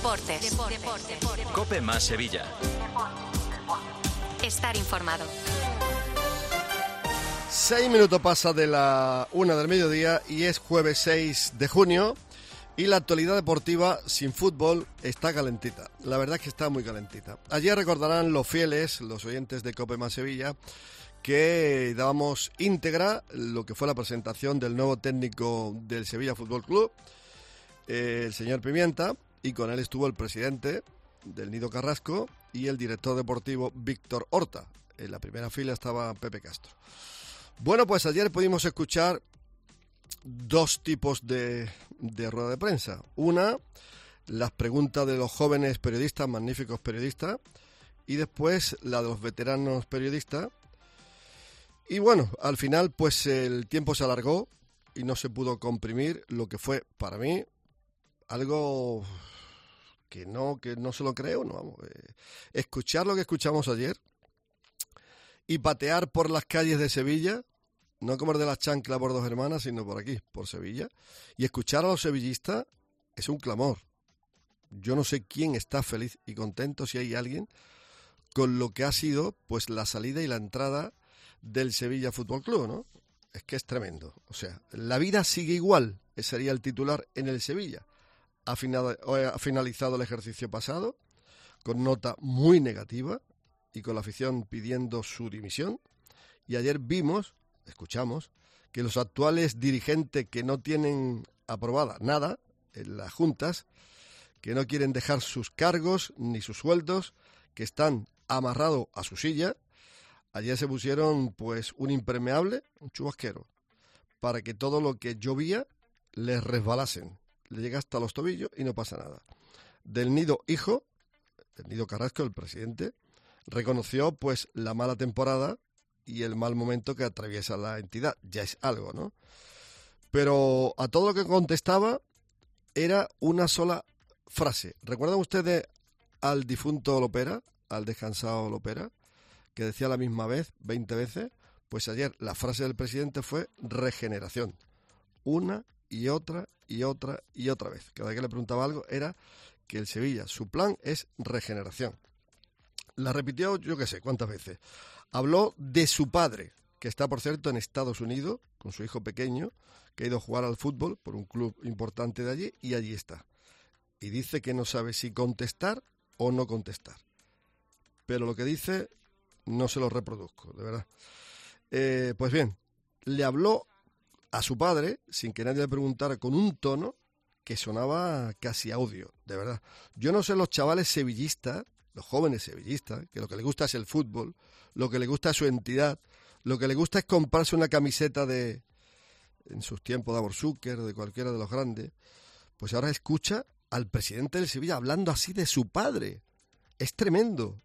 Deportes. COPE más Sevilla. Estar informado. 6 minutos pasa de la 1 del mediodía y es jueves 6 de junio y la actualidad deportiva sin fútbol está calentita. La verdad es que está muy calentita. Ayer recordarán los fieles, los oyentes de COPE más Sevilla, que dábamos íntegra lo que fue la presentación del nuevo técnico del Sevilla Fútbol Club, el señor Pimienta, y con él estuvo el presidente del Nido Carrasco y el director deportivo Víctor Horta. En la primera fila estaba Pepe Castro. Bueno, pues ayer pudimos escuchar dos tipos de rueda de prensa. Una, las preguntas de los jóvenes periodistas, magníficos periodistas, y después la de los veteranos periodistas. Y bueno, al final pues el tiempo se alargó y no se pudo comprimir lo que fue para mí algo que no se lo creo, no vamos. Escuchar lo que escuchamos ayer y patear por las calles de Sevilla, no como el de la chancla por Dos Hermanas, sino por aquí, por Sevilla, y escuchar a los sevillistas es un clamor. Yo no sé quién está feliz y contento, si hay alguien, con lo que ha sido pues la salida y la entrada del Sevilla Fútbol Club, ¿no? Es que es tremendo. O sea, la vida sigue igual, ese sería el titular en el Sevilla. Ha finalizado el ejercicio pasado con nota muy negativa y con la afición pidiendo su dimisión. Y ayer escuchamos, que los actuales dirigentes que no tienen aprobada nada en las juntas, que no quieren dejar sus cargos ni sus sueldos, que están amarrados a su silla, ayer se pusieron pues un impermeable, un chubasquero, para que todo lo que llovía les resbalasen. Le llega hasta los tobillos y no pasa nada. Del Nido Carrasco, el presidente, reconoció pues la mala temporada y el mal momento que atraviesa la entidad. Ya es algo, ¿no? Pero a todo lo que contestaba era una sola frase. ¿Recuerdan ustedes al difunto Lopera, al descansado Lopera, que decía la misma vez, 20 veces? Pues ayer la frase del presidente fue regeneración. Una y otra y otra y otra vez. Cada vez que le preguntaba algo era que el Sevilla, su plan es regeneración. La repitió yo qué sé cuántas veces. Habló de su padre, que está por cierto en Estados Unidos, con su hijo pequeño, que ha ido a jugar al fútbol por un club importante de allí, y allí está. Y dice que no sabe si contestar o no contestar. Pero lo que dice no se lo reproduzco, de verdad. Pues bien, le habló a su padre, sin que nadie le preguntara, con un tono que sonaba casi audio, de verdad. Yo no sé los chavales sevillistas, los jóvenes sevillistas, que lo que les gusta es el fútbol, lo que les gusta es su entidad, lo que les gusta es comprarse una camiseta en sus tiempos de Aborsucker o de cualquiera de los grandes, pues ahora escucha al presidente del Sevilla hablando así de su padre. Es tremendo.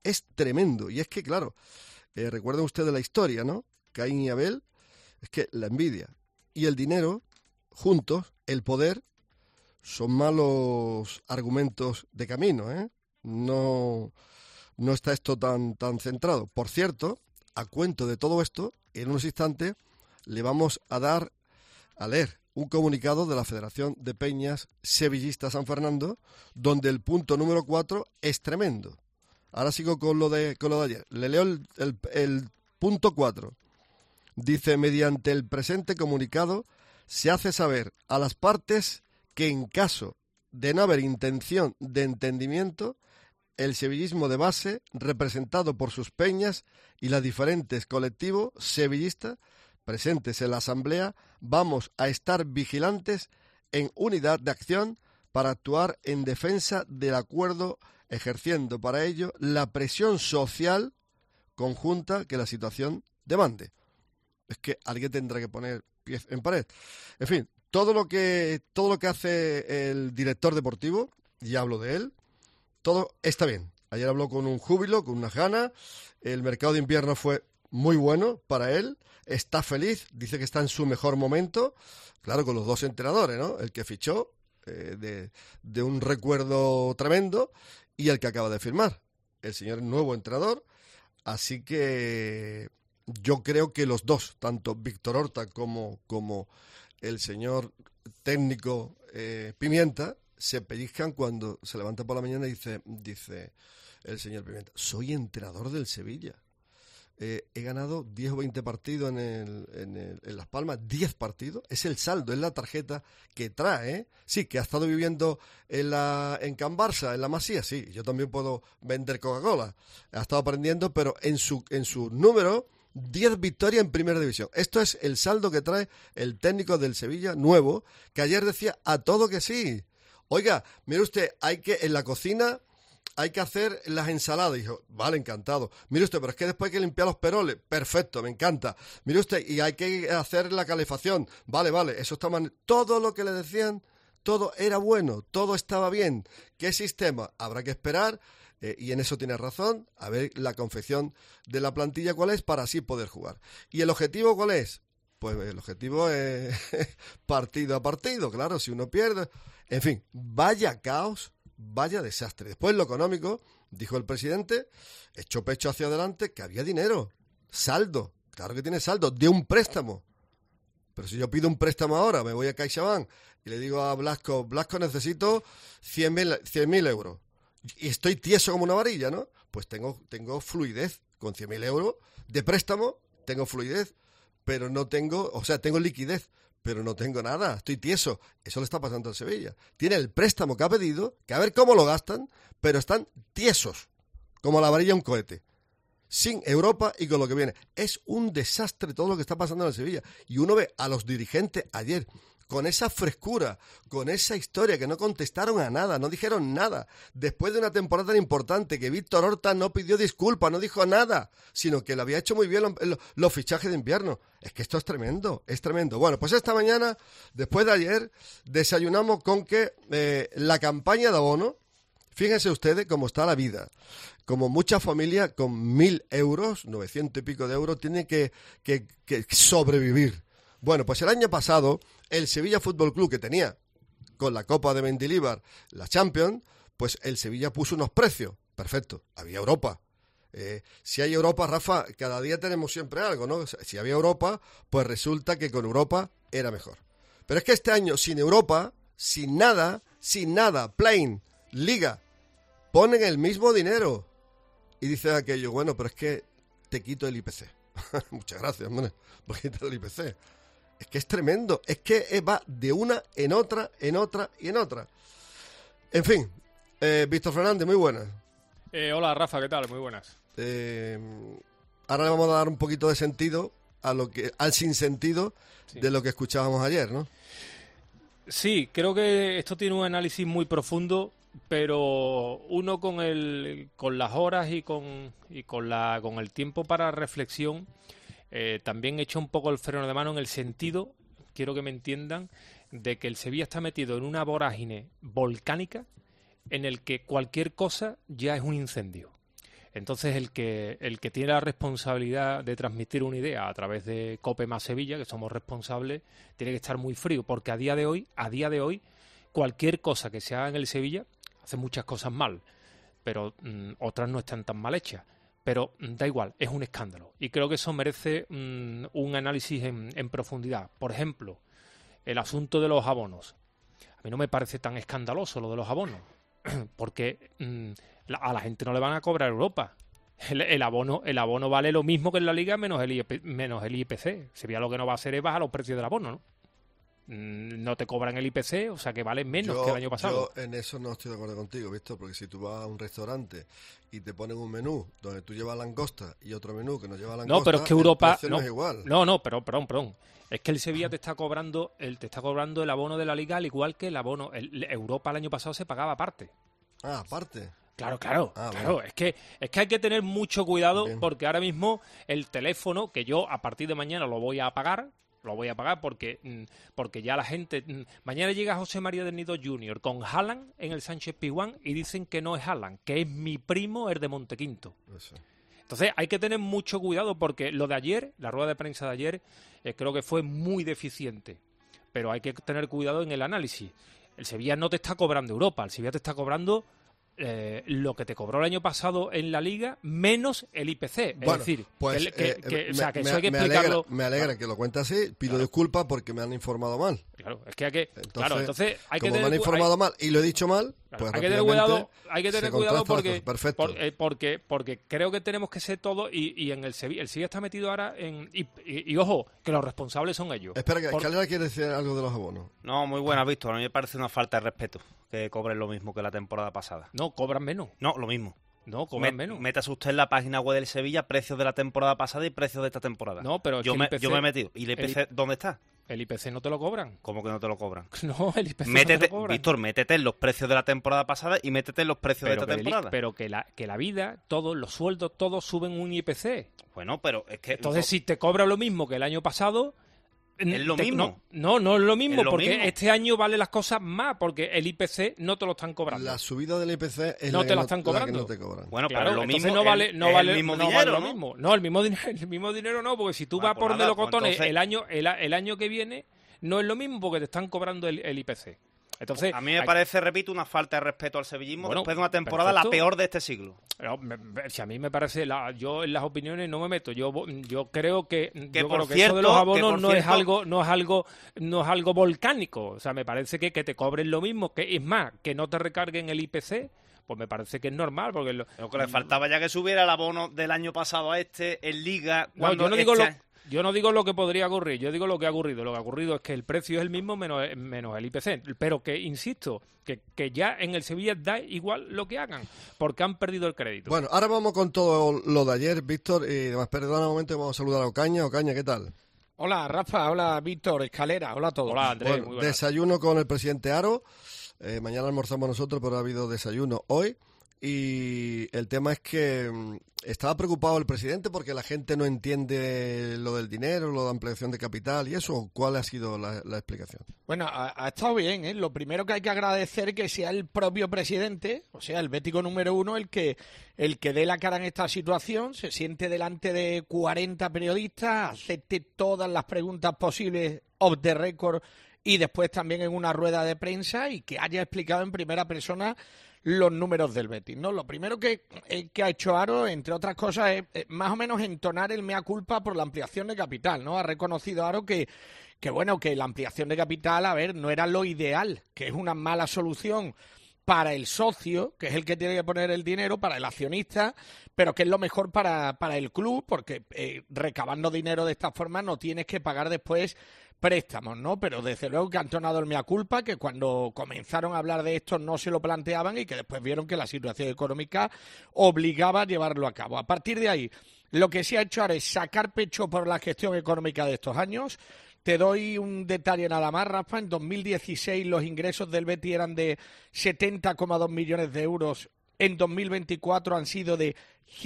Y es que, claro, recuerden ustedes la historia, ¿no? Caín y Abel, es que la envidia y el dinero, juntos, el poder, son malos argumentos de camino, ¿eh? No está esto tan centrado. Por cierto, a cuento de todo esto, en unos instantes le vamos a leer un comunicado de la Federación de Peñas Sevillista San Fernando, donde el punto número 4 es tremendo. Ahora sigo con lo de ayer. Le leo el punto 4. Dice, mediante el presente comunicado se hace saber a las partes que en caso de no haber intención de entendimiento, el sevillismo de base, representado por sus peñas y los diferentes colectivos sevillistas presentes en la asamblea, vamos a estar vigilantes en unidad de acción para actuar en defensa del acuerdo, ejerciendo para ello la presión social conjunta que la situación demande. Es que alguien tendrá que poner pies en pared. En fin, todo lo que hace el director deportivo, y hablo de él, todo está bien. Ayer habló con un júbilo, con unas ganas. El mercado de invierno fue muy bueno para él. Está feliz, dice que está en su mejor momento. Claro, con los dos entrenadores, ¿no? El que fichó, de un recuerdo tremendo, y el que acaba de firmar, el señor nuevo entrenador. Así que yo creo que los dos, tanto Víctor Horta como el señor técnico Pimienta, se pellizcan cuando se levanta por la mañana y dice el señor Pimienta, soy entrenador del Sevilla. He ganado 10 o 20 partidos en Las Palmas, 10 partidos, es el saldo, es la tarjeta que trae, ¿eh? Sí, que ha estado viviendo en Can Barça, en la Masía, sí, yo también puedo vender Coca-Cola, ha estado aprendiendo, pero en su número, 10 victorias en Primera División. Esto es el saldo que trae el técnico del Sevilla nuevo, que ayer decía a todo que sí. Oiga, mire usted, en la cocina hay que hacer las ensaladas. Dijo, vale, encantado. Mire usted, pero es que después hay que limpiar los peroles. Perfecto, me encanta. Mire usted, y hay que hacer la calefacción. Vale, eso está mal. Todo lo que le decían, todo era bueno, todo estaba bien. ¿Qué sistema? Habrá que esperar, y en eso tiene razón, a ver la confección de la plantilla cuál es para así poder jugar. ¿Y el objetivo cuál es? Pues el objetivo es partido a partido, claro, si uno pierde. En fin, vaya caos, vaya desastre. Después lo económico, dijo el presidente, echó pecho hacia adelante, que había dinero, saldo, claro que tiene saldo, de un préstamo. Pero si yo pido un préstamo ahora, me voy a CaixaBank y le digo a Blasco, necesito 100.000 euros. Y estoy tieso como una varilla, ¿no? Pues tengo fluidez, con 100.000 euros de préstamo, tengo fluidez, pero no tengo, tengo liquidez, pero no tengo nada, estoy tieso. Eso le está pasando al Sevilla. Tiene el préstamo que ha pedido, que a ver cómo lo gastan, pero están tiesos, como la varilla de un cohete, sin Europa y con lo que viene. Es un desastre todo lo que está pasando en el Sevilla. Y uno ve a los dirigentes ayer con esa frescura, con esa historia, que no contestaron a nada, no dijeron nada. Después de una temporada tan importante, que Víctor Horta no pidió disculpas, no dijo nada, sino que le había hecho muy bien los fichajes de invierno. Es que esto es tremendo, es tremendo. Bueno, pues esta mañana, después de ayer, desayunamos con que la campaña de abono, fíjense ustedes cómo está la vida. Como muchas familias con 1.000 euros, 900 y pico de euros, tienen que sobrevivir. Bueno, pues el año pasado, el Sevilla Fútbol Club, que tenía con la Copa de Mendilibar la Champions, pues el Sevilla puso unos precios. Perfecto, había Europa. Si hay Europa, Rafa, cada día tenemos siempre algo, ¿no? Si había Europa, pues resulta que con Europa era mejor. Pero es que este año, sin Europa, sin nada, plain, liga, ponen el mismo dinero. Y dice aquello, bueno, pero es que te quito el IPC. Muchas gracias, hombre, por quitar el IPC. Es que es tremendo, es que va de una en otra, en otra y en otra. En fin, Víctor Fernández, muy buenas. Hola Rafa, ¿qué tal? Muy buenas. Ahora le vamos a dar un poquito de sentido al sinsentido, sí, de lo que escuchábamos ayer, ¿no? Sí, creo que esto tiene un análisis muy profundo, pero uno con las horas y con el tiempo para reflexión, también echa un poco el freno de mano en el sentido, quiero que me entiendan, de que el Sevilla está metido en una vorágine volcánica en el que cualquier cosa ya es un incendio. Entonces el que tiene la responsabilidad de transmitir una idea a través de Cope más Sevilla, que somos responsables, tiene que estar muy frío, porque a día de hoy, cualquier cosa que se haga en el Sevilla, hace muchas cosas mal, pero otras no están tan mal hechas. Pero da igual, es un escándalo. Y creo que eso merece un análisis en profundidad. Por ejemplo, el asunto de los abonos. A mí no me parece tan escandaloso lo de los abonos, porque a la gente no le van a cobrar Europa. El abono vale lo mismo que en la Liga menos el IPC. Sevilla lo que no va a hacer es bajar los precios del abono, ¿no? No te cobran el IPC, o sea que vale menos que el año pasado. Yo en eso no estoy de acuerdo contigo, Víctor, porque si tú vas a un restaurante y te ponen un menú donde tú llevas langosta y otro menú que no lleva langosta, no, pero es que Europa no es igual. No, perdón. Es que el Sevilla te está cobrando el abono de la Liga, al igual que el abono. Europa el año pasado se pagaba aparte. Ah, aparte. Claro. Bueno. Es que hay que tener mucho cuidado. Bien. Porque ahora mismo el teléfono, que yo a partir de mañana lo voy a pagar porque ya la gente... Mañana llega José María del Nido Jr. con Haaland en el Sánchez Pizjuán y dicen que no es Haaland, que es mi primo, el de Montequinto. Eso. Entonces hay que tener mucho cuidado porque lo de ayer, la rueda de prensa de ayer, creo que fue muy deficiente. Pero hay que tener cuidado en el análisis. El Sevilla no te está cobrando Europa, el Sevilla te está cobrando lo que te cobró el año pasado en la Liga menos el IPC. Es decir, pues, que eso hay que explicarlo. Me alegra que lo cuente así. Pido disculpas porque me han informado mal. Claro, es que hay que... Entonces hay que como me han informado mal y lo he dicho mal, pues hay que tener cuidado, porque creo que tenemos que ser todos y en el Sevilla está metido ahora en... Y ojo, que los responsables son ellos. Espera, que Escalera quiere decir algo de los abonos. No, muy buena, Víctor. A mí me parece una falta de respeto que cobren lo mismo que la temporada pasada. No, cobran menos. No, lo mismo. No, cobran menos. Métase usted en la página web del Sevilla, precios de la temporada pasada y precios de esta temporada. No, pero yo me he metido. ¿Y el IPC dónde está? El IPC no te lo cobran. ¿Cómo que no te lo cobran? No, el IPC no te lo cobran. Víctor, métete en los precios de la temporada pasada y métete en los precios de esta temporada. Pero que la vida, todos los sueldos, todos suben un IPC. Bueno, pero es que... Entonces, si te cobra lo mismo que el año pasado... ¿Es lo mismo? No es lo mismo, porque mismo. este año vale las cosas más, porque el IPC no te lo están cobrando. La subida del IPC es no la te la están cobrando. Que no te cobran. Bueno, claro, pero lo mismo no vale lo dinero, mismo. No, el mismo dinero no, porque si tú vas por melocotones el año que viene, no es lo mismo porque te están cobrando el IPC. Entonces, a mí me parece, repito, una falta de respeto al sevillismo después de una temporada la peor de este siglo. Si a mí me parece, yo en las opiniones no me meto. Yo creo que cierto, eso de los abonos no es algo volcánico. O sea, me parece que te cobren lo mismo, que es más, que no te recarguen el IPC. Pues me parece que es normal, porque lo que le faltaba ya que subiera el abono del año pasado a en Liga. Yo no digo lo que podría ocurrir, yo digo lo que ha ocurrido. Lo que ha ocurrido es que el precio es el mismo menos el IPC. Pero que, insisto, que ya en el Sevilla da igual lo que hagan, porque han perdido el crédito. Bueno, ahora vamos con todo lo de ayer, Víctor. Y además, perdona un momento, vamos a saludar a Ocaña. Ocaña, ¿qué tal? Hola, Rafa. Hola, Víctor. Escalera. Hola a todos. Hola, Andrés. Bueno, muy buenas. Desayuno con el presidente Haro. Mañana almorzamos nosotros, pero ha habido desayuno hoy. Y el tema es que estaba preocupado el presidente porque la gente no entiende lo del dinero, lo de ampliación de capital y eso. ¿Cuál ha sido la explicación? Bueno, ha estado bien, ¿eh? Lo primero que hay que agradecer que sea el propio presidente, o sea, el bético número uno, el que dé la cara en esta situación, se siente delante de 40 periodistas, acepte todas las preguntas posibles off the record y después también en una rueda de prensa y que haya explicado en primera persona los números del Betis, ¿no? Lo primero que ha hecho Haro, entre otras cosas, es más o menos entonar el mea culpa por la ampliación de capital, ¿no? Ha reconocido Haro que la ampliación de capital, a ver, no era lo ideal, que es una mala solución para el socio, que es el que tiene que poner el dinero, para el accionista, pero que es lo mejor para el club, porque recabando dinero de esta forma no tienes que pagar después préstamos, ¿no? Pero desde luego que han entonado el mea culpa, que cuando comenzaron a hablar de esto no se lo planteaban y que después vieron que la situación económica obligaba a llevarlo a cabo. A partir de ahí, lo que se ha hecho ahora es sacar pecho por la gestión económica de estos años. Te doy un detalle nada más, Rafa. En 2016 los ingresos del Betis eran de 70,2 millones de euros. En 2024 han sido de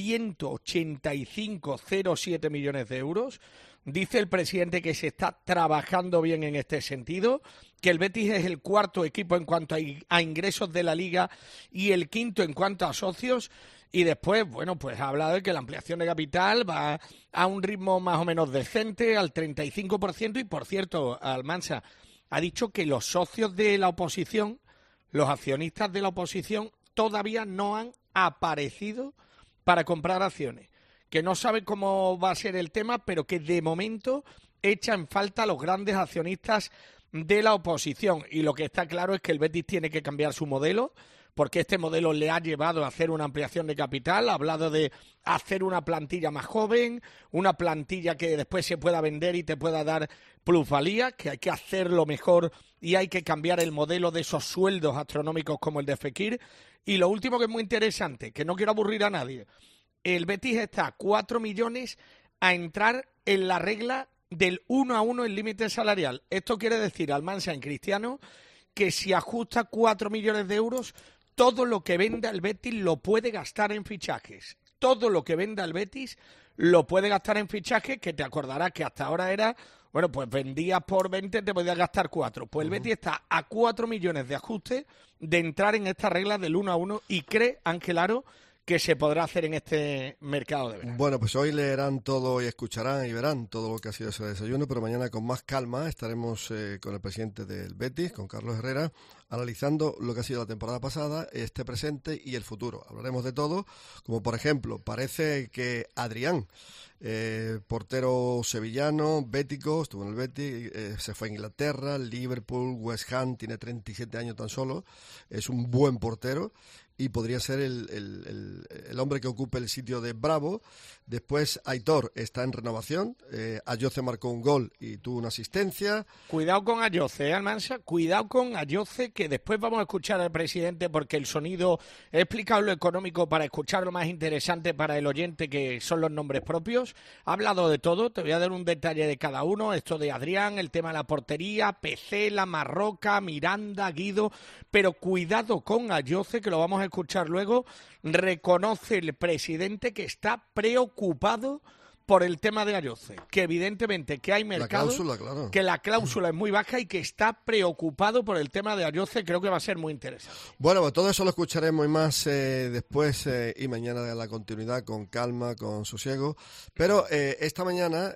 185,07 millones de euros. Dice el presidente que se está trabajando bien en este sentido, que el Betis es el cuarto equipo en cuanto a ingresos de la Liga y el quinto en cuanto a socios. Y después, bueno, pues ha hablado de que la ampliación de capital va a un ritmo más o menos decente, al 35%. Y, por cierto, Almansa ha dicho que los socios de la oposición, los accionistas de la oposición, todavía no han aparecido para comprar acciones. Que no sabe cómo va a ser el tema, pero que de momento echa en falta a los grandes accionistas de la oposición. Y lo que está claro es que el Betis tiene que cambiar su modelo, porque este modelo le ha llevado a hacer una ampliación de capital. Ha hablado de hacer una plantilla más joven, una plantilla que después se pueda vender y te pueda dar plusvalía, que hay que hacerlo mejor y hay que cambiar el modelo de esos sueldos astronómicos como el de Fekir. Y lo último que es muy interesante, que no quiero aburrir a nadie, el Betis está a 4 millones a entrar en la regla del 1 a 1 el límite salarial. Esto quiere decir, Almansa, en cristiano, que si ajusta 4 millones de euros, todo lo que venda el Betis lo puede gastar en fichajes. Todo lo que venda el Betis lo puede gastar en fichajes, que te acordarás que hasta ahora era, bueno, pues vendías por 20, te podías gastar 4. Pues el Betis está a 4 millones de ajuste de entrar en esta regla del 1 a 1 y cree Ángel Haro que se podrá hacer en este mercado de verano. Bueno, pues hoy leerán todo y escucharán y verán todo lo que ha sido ese desayuno, pero mañana con más calma estaremos con el presidente del Betis, con Carlos Herrera, analizando lo que ha sido la temporada pasada, este presente y el futuro. Hablaremos de todo, como por ejemplo, parece que Adrián, portero sevillano, bético, estuvo en el Betis, se fue a Inglaterra, Liverpool, West Ham, tiene 37 años tan solo, es un buen portero y podría ser el hombre que ocupe el sitio de Bravo. Después Aitor está en renovación, Ayoce marcó un gol y tuvo una asistencia. Cuidado con Ayoce, Almansa, cuidado con Ayoce, que después vamos a escuchar al presidente, porque el sonido, he explicado lo económico para escuchar lo más interesante para el oyente, que son los nombres propios. Ha hablado de todo, te voy a dar un detalle de cada uno, esto de Adrián, el tema de la portería, Pecela, Marroca, Miranda, Guido, pero cuidado con Ayoce, que lo vamos a escuchar luego. Reconoce el presidente que está preocupado por el tema de Ayoce, que evidentemente que hay mercado, la cláusula, claro, que la cláusula es muy baja y que está preocupado por el tema de Ayoce. Creo que va a ser muy interesante. Bueno, pues todo eso lo escucharemos y más después y mañana de la continuidad, con calma, con sosiego. Pero esta mañana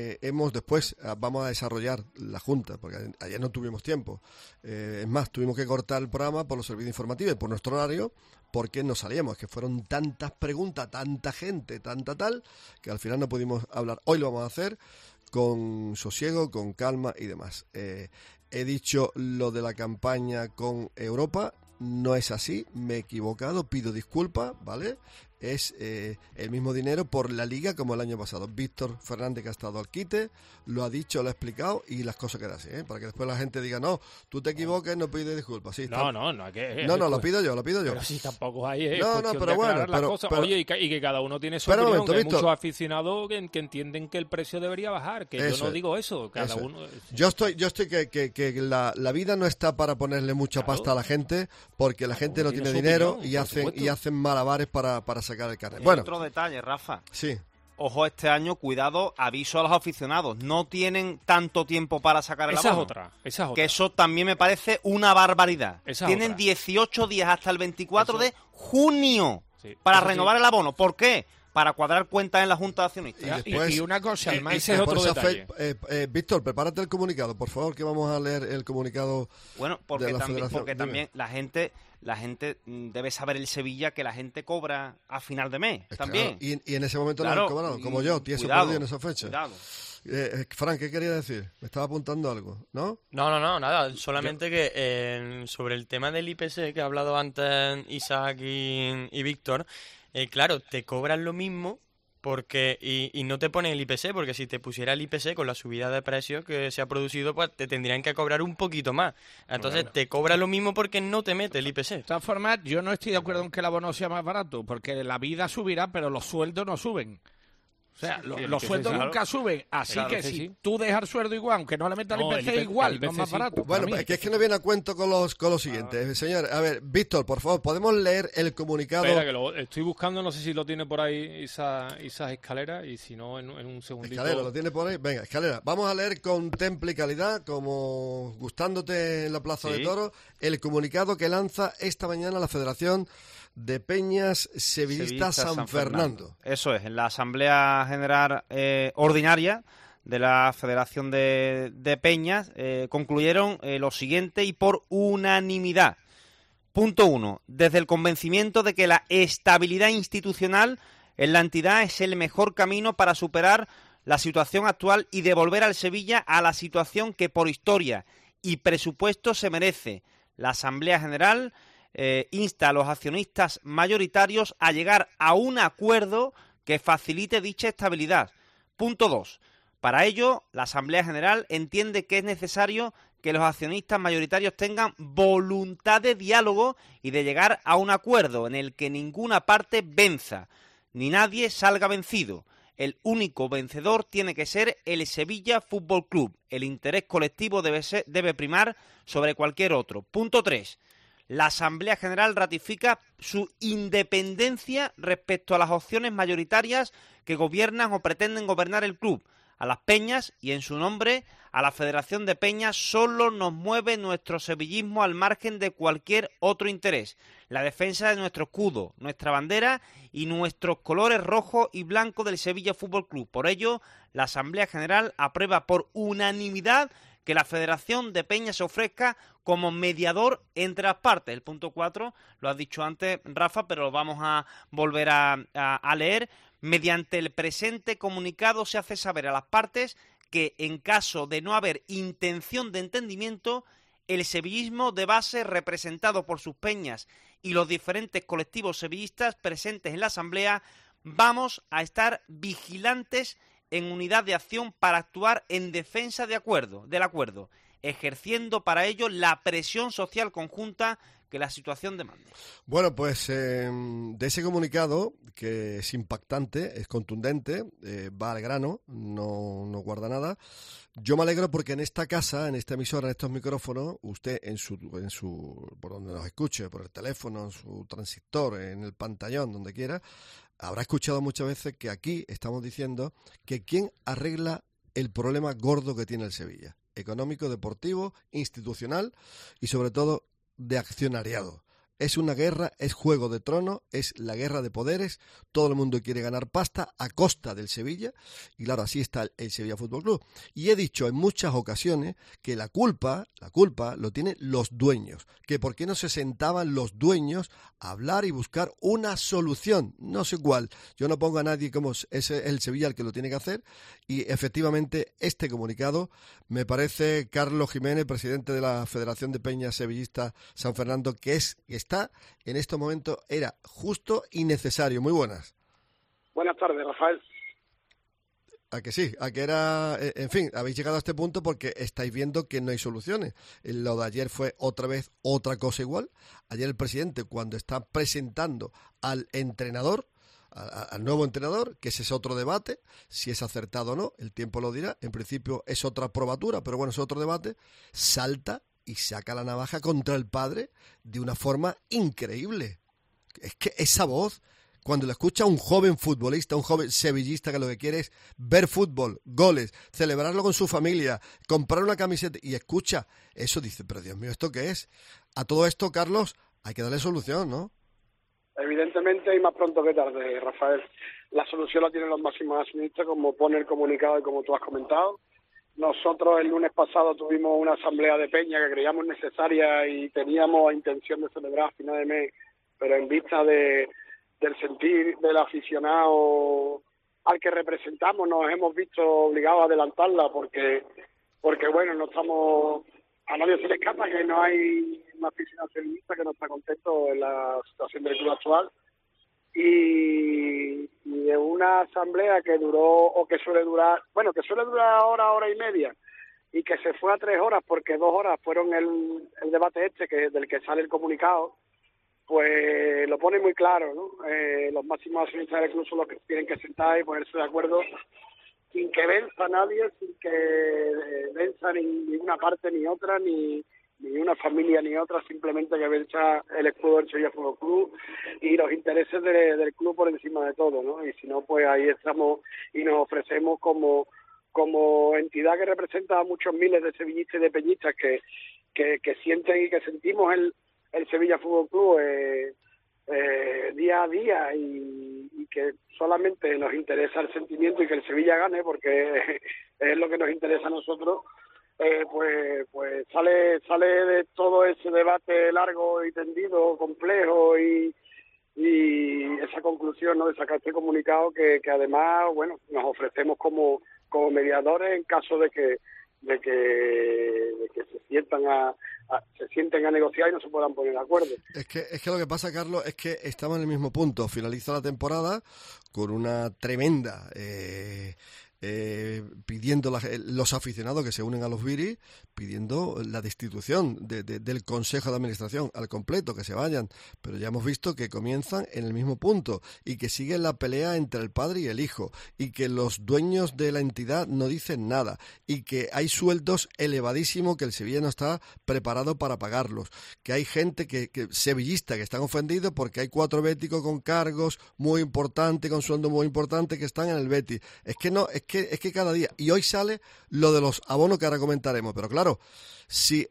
vamos a desarrollar la Junta, porque ayer no tuvimos tiempo. Es más, tuvimos que cortar el programa por los servicios informativos y por nuestro horario, porque no salíamos, es que fueron tantas preguntas, tanta gente, tanta tal, que al final no pudimos hablar. Hoy lo vamos a hacer con sosiego, con calma y demás. He dicho lo de la campaña con Europa, no es así, me he equivocado, pido disculpas, ¿vale? Es el mismo dinero por la Liga como el año pasado. Víctor Fernández, que ha estado al quite, lo ha dicho, lo ha explicado y las cosas quedan así, para que después la gente diga, no, tú te equivoques, no pides disculpas. Sí, No, lo pido yo. Pero si tampoco hay, no, pero bueno, las cosas. Oye, y que cada uno tiene su opinión, momento, que hay muchos aficionados que entienden que el precio debería bajar, que yo no digo eso, cada uno... Yo estoy que la vida no está para ponerle mucha pasta a la gente, porque la gente no tiene dinero y hacen malabares para sacar el carnet. Bueno, otro detalle, Rafa. Sí. Ojo, este año, cuidado, aviso a los aficionados. No tienen tanto tiempo para sacar el abono. Esa es otra. Que eso también me parece una barbaridad. Tienen 18 días hasta el 24 de junio para renovar el abono. ¿Por qué? Para cuadrar cuentas en la Junta de Accionistas. Y una cosa, ese es otro detalle. Víctor, prepárate el comunicado, por favor, que vamos a leer el comunicado. Bueno, porque también la gente debe saber el Sevilla que la gente cobra a final de mes, también. Claro, y en ese momento no han cobrado, como yo, tieso perdido en esa fecha. Fran, ¿qué quería decir? Me estaba apuntando algo, ¿no? No, nada, solamente que sobre el tema del IPC que ha hablado antes Isaac y Víctor, claro, te cobran lo mismo porque y no te ponen el IPC, porque si te pusiera el IPC con la subida de precios que se ha producido, pues te tendrían que cobrar un poquito más. Entonces te cobra lo mismo porque no te mete el IPC. De todas formas, yo no estoy de acuerdo en que el abono sea más barato, porque la vida subirá, pero los sueldos no suben. O sea, los sueldos nunca suben, así que si tú dejas el sueldo igual, aunque no le metas el IPC igual, no es más barato. Bueno, es que no viene a cuento con lo siguiente. Señor, a ver, Víctor, por favor, ¿podemos leer el comunicado? Espera, que lo estoy buscando, no sé si lo tiene por ahí esas escaleras, y si no, en un segundito. Escalera, ¿lo tiene por ahí? Venga, escalera. Vamos a leer con temple y calidad, como gustándote en la Plaza de Toros, el comunicado que lanza esta mañana la Federación de Peñas Sevillistas San Fernando. Eso es, en la Asamblea General Ordinaria de la Federación de Peñas concluyeron lo siguiente y por unanimidad. Punto 1. Desde el convencimiento de que la estabilidad institucional en la entidad es el mejor camino para superar la situación actual y devolver al Sevilla a la situación que por historia y presupuesto se merece. La Asamblea General insta a los accionistas mayoritarios a llegar a un acuerdo que facilite dicha estabilidad. Punto 2. Para ello, la Asamblea General entiende que es necesario que los accionistas mayoritarios tengan voluntad de diálogo y de llegar a un acuerdo en el que ninguna parte venza, ni nadie salga vencido. El único vencedor tiene que ser el Sevilla Fútbol Club. El interés colectivo debe primar sobre cualquier otro. Punto 3. La Asamblea General ratifica su independencia respecto a las opciones mayoritarias que gobiernan o pretenden gobernar el club. a las peñas y en su nombre a la Federación de Peñas solo nos mueve nuestro sevillismo al margen de cualquier otro interés, la defensa de nuestro escudo, nuestra bandera y nuestros colores rojo y blanco del Sevilla Fútbol Club. Por ello, la Asamblea General aprueba por unanimidad que la Federación de Peñas se ofrezca como mediador entre las partes. El punto 4, lo has dicho antes, Rafa, pero lo vamos a volver a leer. Mediante el presente comunicado se hace saber a las partes que, en caso de no haber intención de entendimiento, el sevillismo de base, representado por sus peñas y los diferentes colectivos sevillistas presentes en la Asamblea, vamos a estar vigilantes en unidad de acción para actuar en defensa del acuerdo, ejerciendo para ello la presión social conjunta que la situación demande. Bueno, pues de ese comunicado, que es impactante, es contundente, va al grano, no guarda nada. Yo me alegro porque en esta casa, en esta emisora, en estos micrófonos, usted en su por donde nos escuche, por el teléfono, en su transistor, en el pantallón, donde quiera, habrá escuchado muchas veces que aquí estamos diciendo que quién arregla el problema gordo que tiene el Sevilla, económico, deportivo, institucional y sobre todo de accionariado. Es una guerra, es Juego de Tronos, es la guerra de poderes, todo el mundo quiere ganar pasta a costa del Sevilla, y claro, así está el Sevilla Fútbol Club. Y he dicho en muchas ocasiones que la culpa lo tienen los dueños, que por qué no se sentaban los dueños a hablar y buscar una solución, no sé cuál. Yo no pongo a nadie como es el Sevilla el que lo tiene que hacer, y efectivamente este comunicado me parece, Carlos Jiménez, presidente de la Federación de Peñas Sevillista San Fernando, que está en estos momentos, era justo y necesario. Muy buenas. Buenas tardes, Rafael. A que sí, a que era, en fin, habéis llegado a este punto porque estáis viendo que no hay soluciones. Lo de ayer fue otra vez otra cosa igual. Ayer el presidente, cuando está presentando al entrenador, al nuevo entrenador, que ese es otro debate, si es acertado o no, el tiempo lo dirá. En principio es otra probatura, pero bueno, es otro debate. Salta y saca la navaja contra el padre de una forma increíble. Es que esa voz, cuando la escucha un joven futbolista, un joven sevillista que lo que quiere es ver fútbol, goles, celebrarlo con su familia, comprar una camiseta y escucha eso, dice, pero Dios mío, ¿esto qué es? A todo esto, Carlos, hay que darle solución, ¿no? Evidentemente, y más pronto que tarde, Rafael. La solución la tienen los máximos accionistas, como pone el comunicado y como tú has comentado. Nosotros el lunes pasado tuvimos una asamblea de peña que creíamos necesaria y teníamos intención de celebrar a final de mes, pero en vista del sentir del aficionado al que representamos nos hemos visto obligados a adelantarla porque bueno, no estamos, a nadie se le escapa que no hay un aficionado sevillista que no está contento en la situación del club actual. Y de una asamblea que duró, o que suele durar hora y media, y que se fue a 3 horas porque 2 horas fueron el debate del que sale el comunicado, pues lo pone muy claro, ¿no? Los máximos accionistas del club son los que tienen que sentar y ponerse de acuerdo sin que venza nadie, sin que venza ni una parte ni otra, ni una familia ni otra, simplemente que venza el escudo del Sevilla Fútbol Club y los intereses del club por encima de todo, ¿no? Y si no, pues ahí estamos y nos ofrecemos como entidad que representa a muchos miles de sevillistas y de peñistas que sienten y que sentimos el Sevilla Fútbol Club día a día y que solamente nos interesa el sentimiento y que el Sevilla gane, porque es lo que nos interesa a nosotros. Pues sale de todo ese debate largo y tendido, complejo y esa conclusión, ¿no?, de sacar este comunicado que además, bueno, nos ofrecemos como mediadores en caso de que se sienten a negociar y no se puedan poner de acuerdo. Es que lo que pasa, Carlos, es que estamos en el mismo punto. Finaliza la temporada con una tremenda pidiendo los aficionados que se unen a los Viris, pidiendo la destitución del Consejo de Administración al completo, que se vayan, pero ya hemos visto que comienzan en el mismo punto y que sigue la pelea entre el padre y el hijo y que los dueños de la entidad no dicen nada y que hay sueldos elevadísimos que el Sevilla no está preparado para pagarlos, que hay gente que sevillista que están ofendidos porque hay 4 béticos con cargos muy importantes, con sueldos muy importantes que están en el Betis. Es que que cada día. Y hoy sale lo de los abonos que ahora comentaremos. Pero claro, si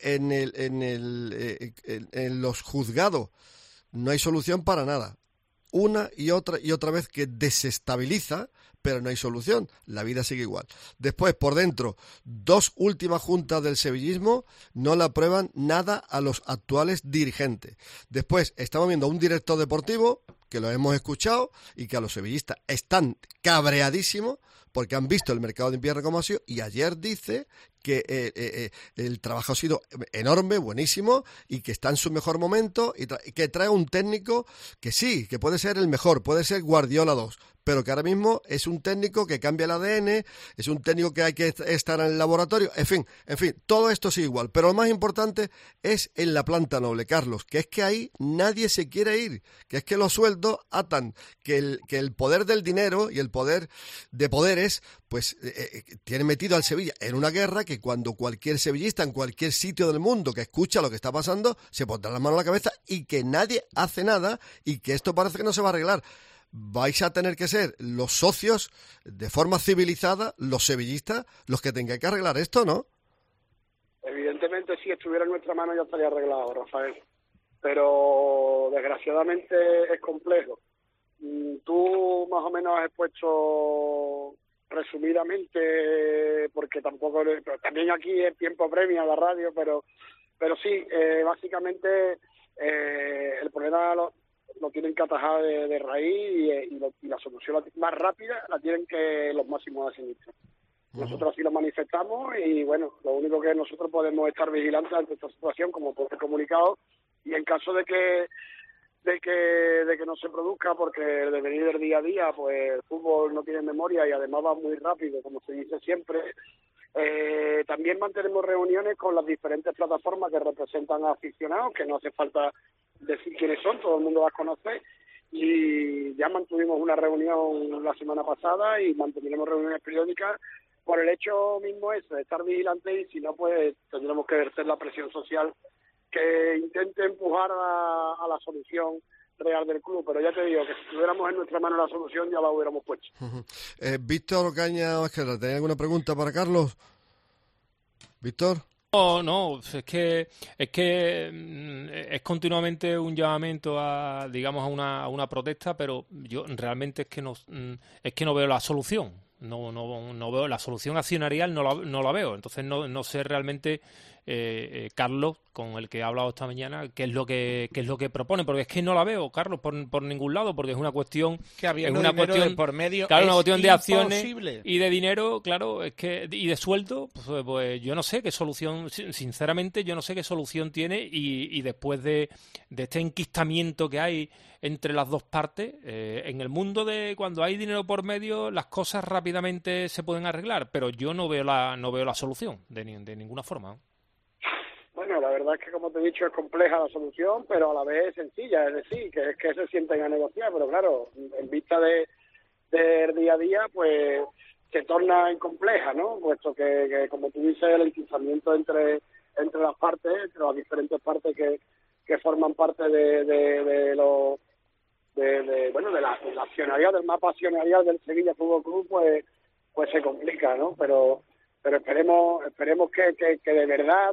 en los juzgados no hay solución para nada, una y otra vez que desestabiliza, pero no hay solución, la vida sigue igual. Después, por dentro, 2 últimas juntas del sevillismo no le aprueban nada a los actuales dirigentes. Después, estamos viendo a un director deportivo, que lo hemos escuchado, y que a los sevillistas están cabreadísimos, porque han visto el mercado de invierno como ha sido, y ayer dice que el trabajo ha sido enorme, buenísimo, y que está en su mejor momento, y que trae un técnico que sí, que puede ser el mejor, puede ser Guardiola 2, pero que ahora mismo es un técnico que cambia el ADN, es un técnico que hay que estar en el laboratorio, en fin, todo esto sigue igual. Pero lo más importante es en la planta noble, Carlos, que es que ahí nadie se quiere ir, que es que los sueldos atan, que el poder del dinero y el poder de poderes, pues tiene metido al Sevilla en una guerra que cuando cualquier sevillista en cualquier sitio del mundo que escucha lo que está pasando, se pondrá la mano a la cabeza y que nadie hace nada y que esto parece que no se va a arreglar. Vais a tener que ser los socios, de forma civilizada, los sevillistas, los que tengan que arreglar esto, ¿no? Evidentemente, si estuviera en nuestra mano ya estaría arreglado, Rafael. Pero desgraciadamente es complejo. Tú más o menos has expuesto resumidamente, porque tampoco, también aquí es tiempo premio a la radio, pero sí, básicamente el problema lo tienen que atajar de raíz y la solución más rápida la tienen que los máximos accionistas. Nosotros así lo manifestamos y bueno, lo único que nosotros podemos estar vigilantes ante esta situación como poder comunicado, y en caso de que no se produzca, porque el devenir del día a día, pues el fútbol no tiene memoria y además va muy rápido, como se dice siempre. También mantenemos reuniones con las diferentes plataformas que representan a aficionados, que no hace falta decir quiénes son, todo el mundo las conoce, y ya mantuvimos una reunión la semana pasada y mantendremos reuniones periódicas por el hecho mismo ese, de estar vigilantes, y si no, pues tendremos que ejercer la presión social que intente empujar a la solución real del club. Pero ya te digo que si tuviéramos en nuestra mano la solución ya la hubiéramos puesto. Víctor Ocaña Vázquez, ¿tenés alguna pregunta para Carlos? Víctor. No, es que es continuamente un llamamiento a, digamos, a una protesta, pero yo realmente es que no veo la solución. No veo la solución accionarial, no la veo. Entonces no sé realmente, Carlos, con el que he hablado esta mañana, qué es lo que propone, porque es que no la veo, Carlos, por ningún lado, porque es una cuestión que es una cuestión por medio, claro, una cuestión de acciones imposible. Y de dinero, claro, es que y de sueldo, pues yo no sé qué solución, sinceramente yo no sé qué solución tiene, y después de este enquistamiento que hay entre las dos partes, en el mundo de cuando hay dinero por medio, las cosas rápidamente se pueden arreglar, pero yo no veo la solución de ninguna forma. Bueno, la verdad es que, como te he dicho, es compleja la solución, pero a la vez es sencilla, es decir, que se sienten a negociar, pero claro, en vista del día a día, pues se torna incompleja, ¿no? Puesto que como tú dices, el enquistamiento entre las partes, entre las diferentes partes que forman parte de la accionarial, del mapa accionarial del Sevilla Fútbol Club, pues se complica, ¿no? Pero esperemos que de verdad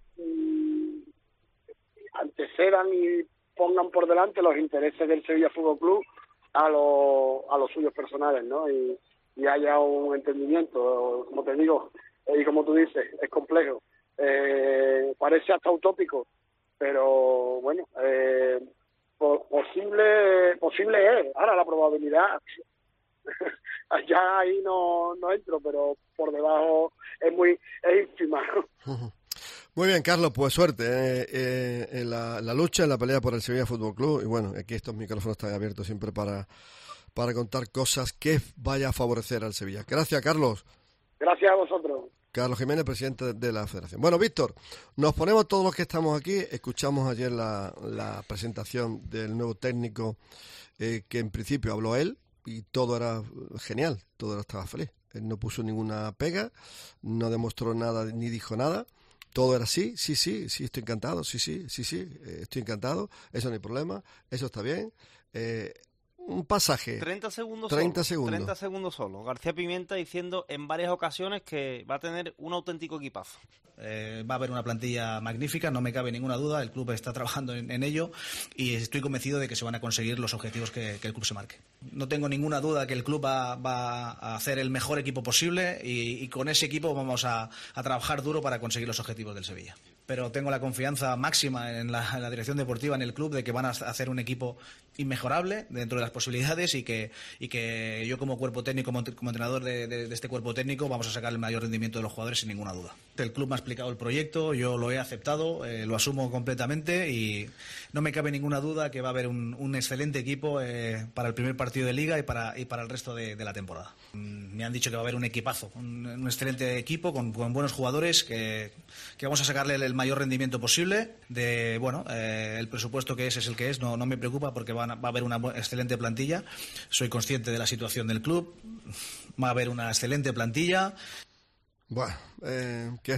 antecedan y pongan por delante los intereses del Sevilla Fútbol Club a los suyos personales, ¿no? Y haya un entendimiento, como te digo, y como tú dices, es complejo, parece hasta utópico, pero bueno, posible es. Ahora la probabilidad ya ahí no entro, pero por debajo es ínfima, ¿no? Muy bien, Carlos, pues suerte en la lucha, en la pelea por el Sevilla Fútbol Club. Y bueno, aquí estos micrófonos están abiertos siempre para contar cosas que vaya a favorecer al Sevilla. Gracias, Carlos. Gracias a vosotros. Carlos Jiménez, presidente de la Federación. Bueno, Víctor, nos ponemos todos los que estamos aquí. Escuchamos ayer la presentación del nuevo técnico, que en principio habló él, y todo era genial, todo estaba feliz. Él no puso ninguna pega, no demostró nada ni dijo nada. Todo era sí, estoy encantado, sí, estoy encantado, eso no hay problema, eso está bien. un pasaje. 30 segundos 30 solo. segundos. 30 segundos solo. García Pimienta diciendo en varias ocasiones que va a tener un auténtico equipazo. Va a haber una plantilla magnífica, no me cabe ninguna duda. El club está trabajando en ello y estoy convencido de que se van a conseguir los objetivos que el club se marque. No tengo ninguna duda que el club va a hacer el mejor equipo posible y con ese equipo vamos a trabajar duro para conseguir los objetivos del Sevilla. Pero tengo la confianza máxima en la dirección deportiva, en el club, de que van a hacer un equipo inmejorable dentro de las posibilidades y que yo como cuerpo técnico, como entrenador de este cuerpo técnico, vamos a sacar el mayor rendimiento de los jugadores sin ninguna duda. El club me ha explicado el proyecto, yo lo he aceptado, lo asumo completamente y no me cabe ninguna duda que va a haber un excelente equipo para el primer partido de Liga y para el resto de la temporada. Me han dicho que va a haber un equipazo, un excelente equipo con buenos jugadores que vamos a sacarle el mayor rendimiento posible. El presupuesto que es el que es, no me preocupa porque va a haber una excelente plantilla. Soy consciente de la situación del club, va a haber una excelente plantilla. Bueno, ¿qué?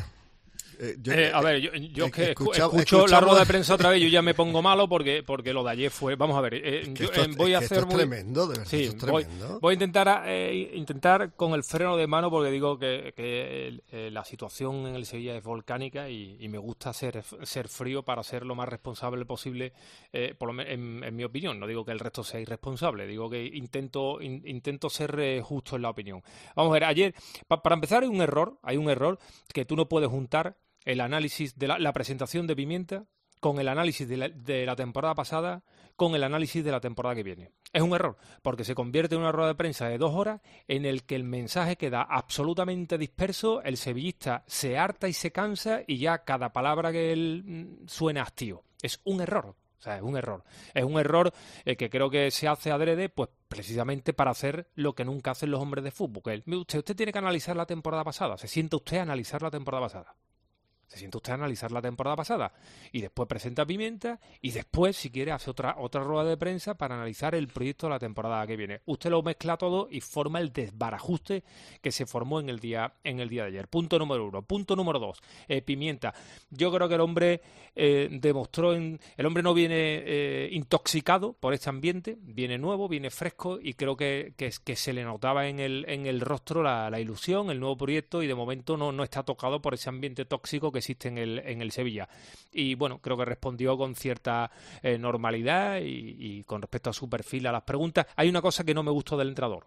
Yo es que escucho la rueda de prensa otra vez, yo ya me pongo malo porque lo de ayer fue... Vamos a ver, voy a hacer... Esto es tremendo, de verdad. Sí, esto es tremendo. voy a intentar con el freno de mano porque digo que la situación en el Sevilla es volcánica y me gusta ser frío para ser lo más responsable posible, por lo menos en mi opinión. No digo que el resto sea irresponsable, digo que intento ser justo en la opinión. Vamos a ver, ayer, para empezar hay un error que tú no puedes juntar el análisis de la presentación de Pimienta con el análisis de la temporada pasada con el análisis de la temporada que viene. Es un error, porque se convierte en una rueda de prensa de 2 horas en el que el mensaje queda absolutamente disperso, el sevillista se harta y se cansa y ya cada palabra que él suena hastío. Es un error. O sea, es un error. Es un error que creo que se hace adrede, pues precisamente para hacer lo que nunca hacen los hombres de fútbol. Que usted tiene que analizar la temporada pasada. Se sienta usted a analizar la temporada pasada. Se siente usted a analizar la temporada pasada y después presenta a Pimienta y después, si quiere, hace otra rueda de prensa para analizar el proyecto de la temporada que viene. Usted lo mezcla todo y forma el desbarajuste que se formó en el día de ayer. Punto número 1. Punto número 2. Pimienta. Yo creo que el hombre demostró... El hombre no viene intoxicado por este ambiente, viene nuevo, viene fresco y creo que se le notaba en el rostro la ilusión, el nuevo proyecto y de momento no está tocado por ese ambiente tóxico que existe en el Sevilla. Y bueno, creo que respondió con cierta normalidad y con respecto a su perfil, a las preguntas. Hay una cosa que no me gustó del entrenador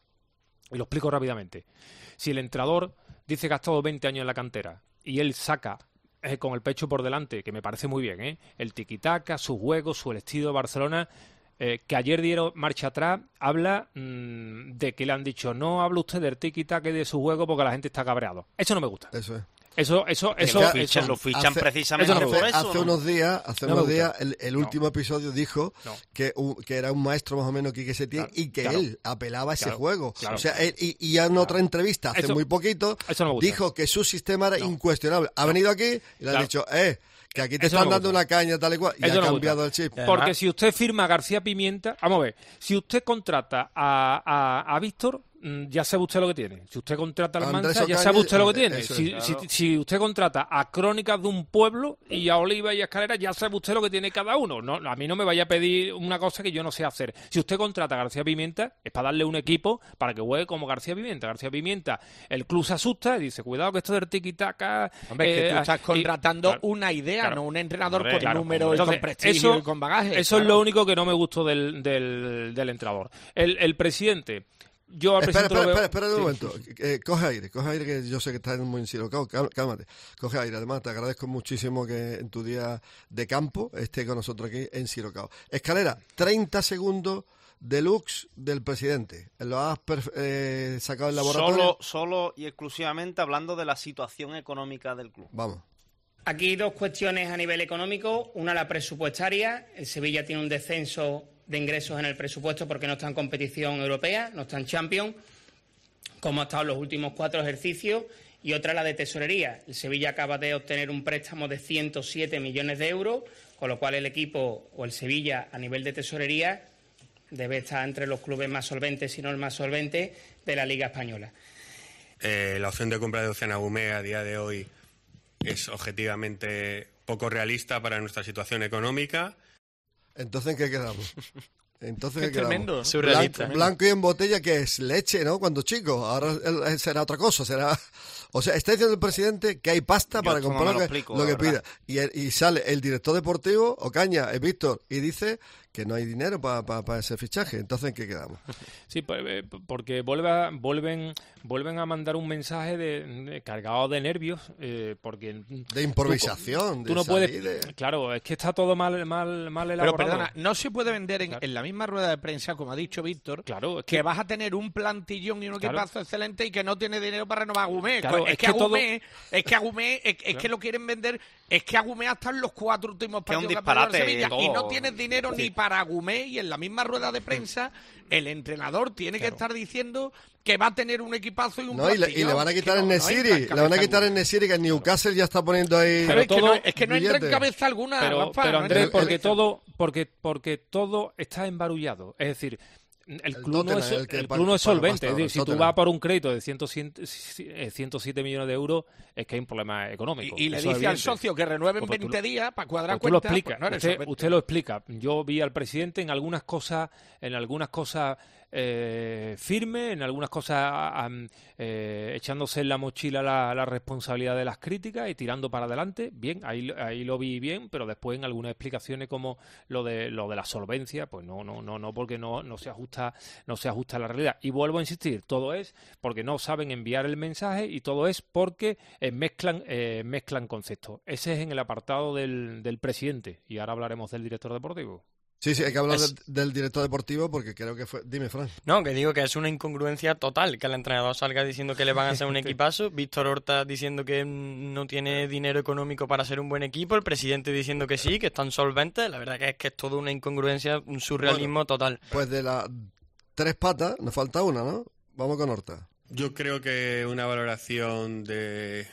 y lo explico rápidamente. Si el entrenador dice que ha estado 20 años en la cantera y él saca con el pecho por delante, que me parece muy bien, el tiquitaca, su juego, su estilo de Barcelona, que ayer dieron marcha atrás, habla de que le han dicho no habla usted del tiquitaca y de su juego porque la gente está cabreado. Eso no me gusta. Eso es. Eso lo fichan precisamente por eso. Hace unos días, el último episodio dijo que era un maestro más o menos Quique Setién y que él apelaba a ese juego. Claro. O sea, y en otra entrevista hace muy poquito dijo que su sistema era incuestionable. Ha venido aquí y le ha dicho, que aquí te están dando una caña tal y cual, y ha cambiado el chip. Porque si usted firma a García Pimienta, vamos a ver, si usted contrata a Víctor, ya sabe usted lo que tiene. Si usted contrata a Almanza, ya sabe usted lo que tiene. Si usted contrata a Crónicas de un Pueblo y a Oliva y a Escalera, ya sabe usted lo que tiene cada uno. No, a mí no me vaya a pedir una cosa que yo no sé hacer. Si usted contrata a García Pimienta, es para darle un equipo para que juegue como García Pimienta. García Pimienta, el club se asusta y dice, cuidado que esto del tiquitaca... Hombre, que tú estás contratando una idea, no un entrenador con números y con prestigio y con bagaje. Eso es lo único que no me gustó del entrenador. El presidente... Espera un momento. Coge aire, que yo sé que estás muy encirocado. Cálmate. Coge aire. Además, te agradezco muchísimo que en tu día de campo esté con nosotros aquí encirocado. Escalera, 30 segundos deluxe del presidente. ¿Lo has sacado del laboratorio? Solo y exclusivamente hablando de la situación económica del club. Vamos. Aquí 2 cuestiones a nivel económico. Una, la presupuestaria. El Sevilla tiene un descenso de ingresos en el presupuesto porque no está en competición europea, no está en Champions, como ha estado en los últimos 4 ejercicios. Y otra, la de tesorería. El Sevilla acaba de obtener un préstamo de 107 millones de euros, con lo cual el equipo o el Sevilla a nivel de tesorería debe estar entre los clubes más solventes, si no el más solvente, de la Liga Española. La opción de compra de Oceana Gumé a día de hoy es objetivamente poco realista para nuestra situación económica. Entonces, ¿en qué quedamos? Entonces, Es ¿qué quedamos? tremendo, ¿no? Surrealista. Blanco y en botella, que es leche, ¿no? Cuando chico. Ahora será otra cosa, será... O sea, está diciendo el presidente que hay pasta para esto no comprar me lo lo que, explico, lo que la pida. verdad. Y sale el director deportivo, Ocaña, Víctor, y dice que no hay dinero para ese fichaje. Entonces, ¿en qué quedamos? Sí, porque vuelven a mandar un mensaje cargado de nervios, porque De improvisación, tú de no salir puedes, de- claro, es que está todo mal elaborado. Pero perdona, no se puede vender Claro. en la misma rueda de prensa, como ha dicho Víctor, Claro, es que vas a tener un plantillón y un Claro. equipazo excelente y que no tiene dinero para renovar a Agumé. Claro, es es que que todo- Agumé, es que lo quieren vender, es que Agumé hasta en los 4 últimos Que es un partidos que ha perdido el disparate Sevilla, y todo. no tienes dinero ni para Agumé, y en la misma rueda de prensa el entrenador tiene que estar diciendo que va a tener un equipazo y un No, y plantillón. le van a Es que quitar no- el no Nesiri, entra en le van a cabeza quitar el alguna. Nesiri, que el Newcastle ya está poniendo ahí... Pero es que, todo- es que no entra en billetes. cabeza alguna, Pero Rafa, pero no Andrés, entra en cabeza. porque todo está embarullado. Es decir, el club no Tottenham, es, el que el paga- club no es paga solvente. pasta Es ahora, decir, si el tú Tottenham. vas por un crédito de 107 millones de euros, es que hay un problema económico. Y le Eso es dice al evidente. socio que renueve en Pues tú 20 días para cuadrar Pues tú lo cuentas. explicas, pues no eres usted, solvente. usted lo explica. Yo vi al presidente en algunas cosas firme, en algunas cosas echándose en la mochila la responsabilidad de las críticas y tirando para adelante. Bien, ahí lo vi bien, pero después en algunas explicaciones como lo de la solvencia, pues no, porque no se ajusta a la realidad. Y vuelvo a insistir, todo es porque no saben enviar el mensaje y todo es porque mezclan conceptos. Ese es en el apartado del presidente, y ahora hablaremos del director deportivo. Sí, hay que hablar del director deportivo porque creo que fue... Dime, Fran. No, que digo que es una incongruencia total que el entrenador salga diciendo que le van a hacer un equipazo, Víctor Horta diciendo que no tiene dinero económico para ser un buen equipo, el presidente diciendo que sí, que están solventes. La verdad que es toda una incongruencia, un surrealismo total. Pues de las 3 patas nos falta una, ¿no? Vamos con Horta. Yo creo que una valoración de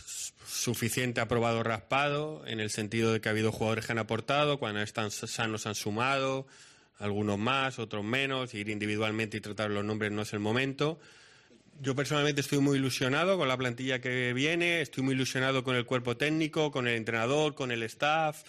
suficiente aprobado raspado, en el sentido de que ha habido jugadores que han aportado, cuando están sanos han sumado, algunos más, otros menos, ir individualmente y tratar los nombres no es el momento. Yo personalmente estoy muy ilusionado con la plantilla que viene, estoy muy ilusionado con el cuerpo técnico, con el entrenador, con el staff,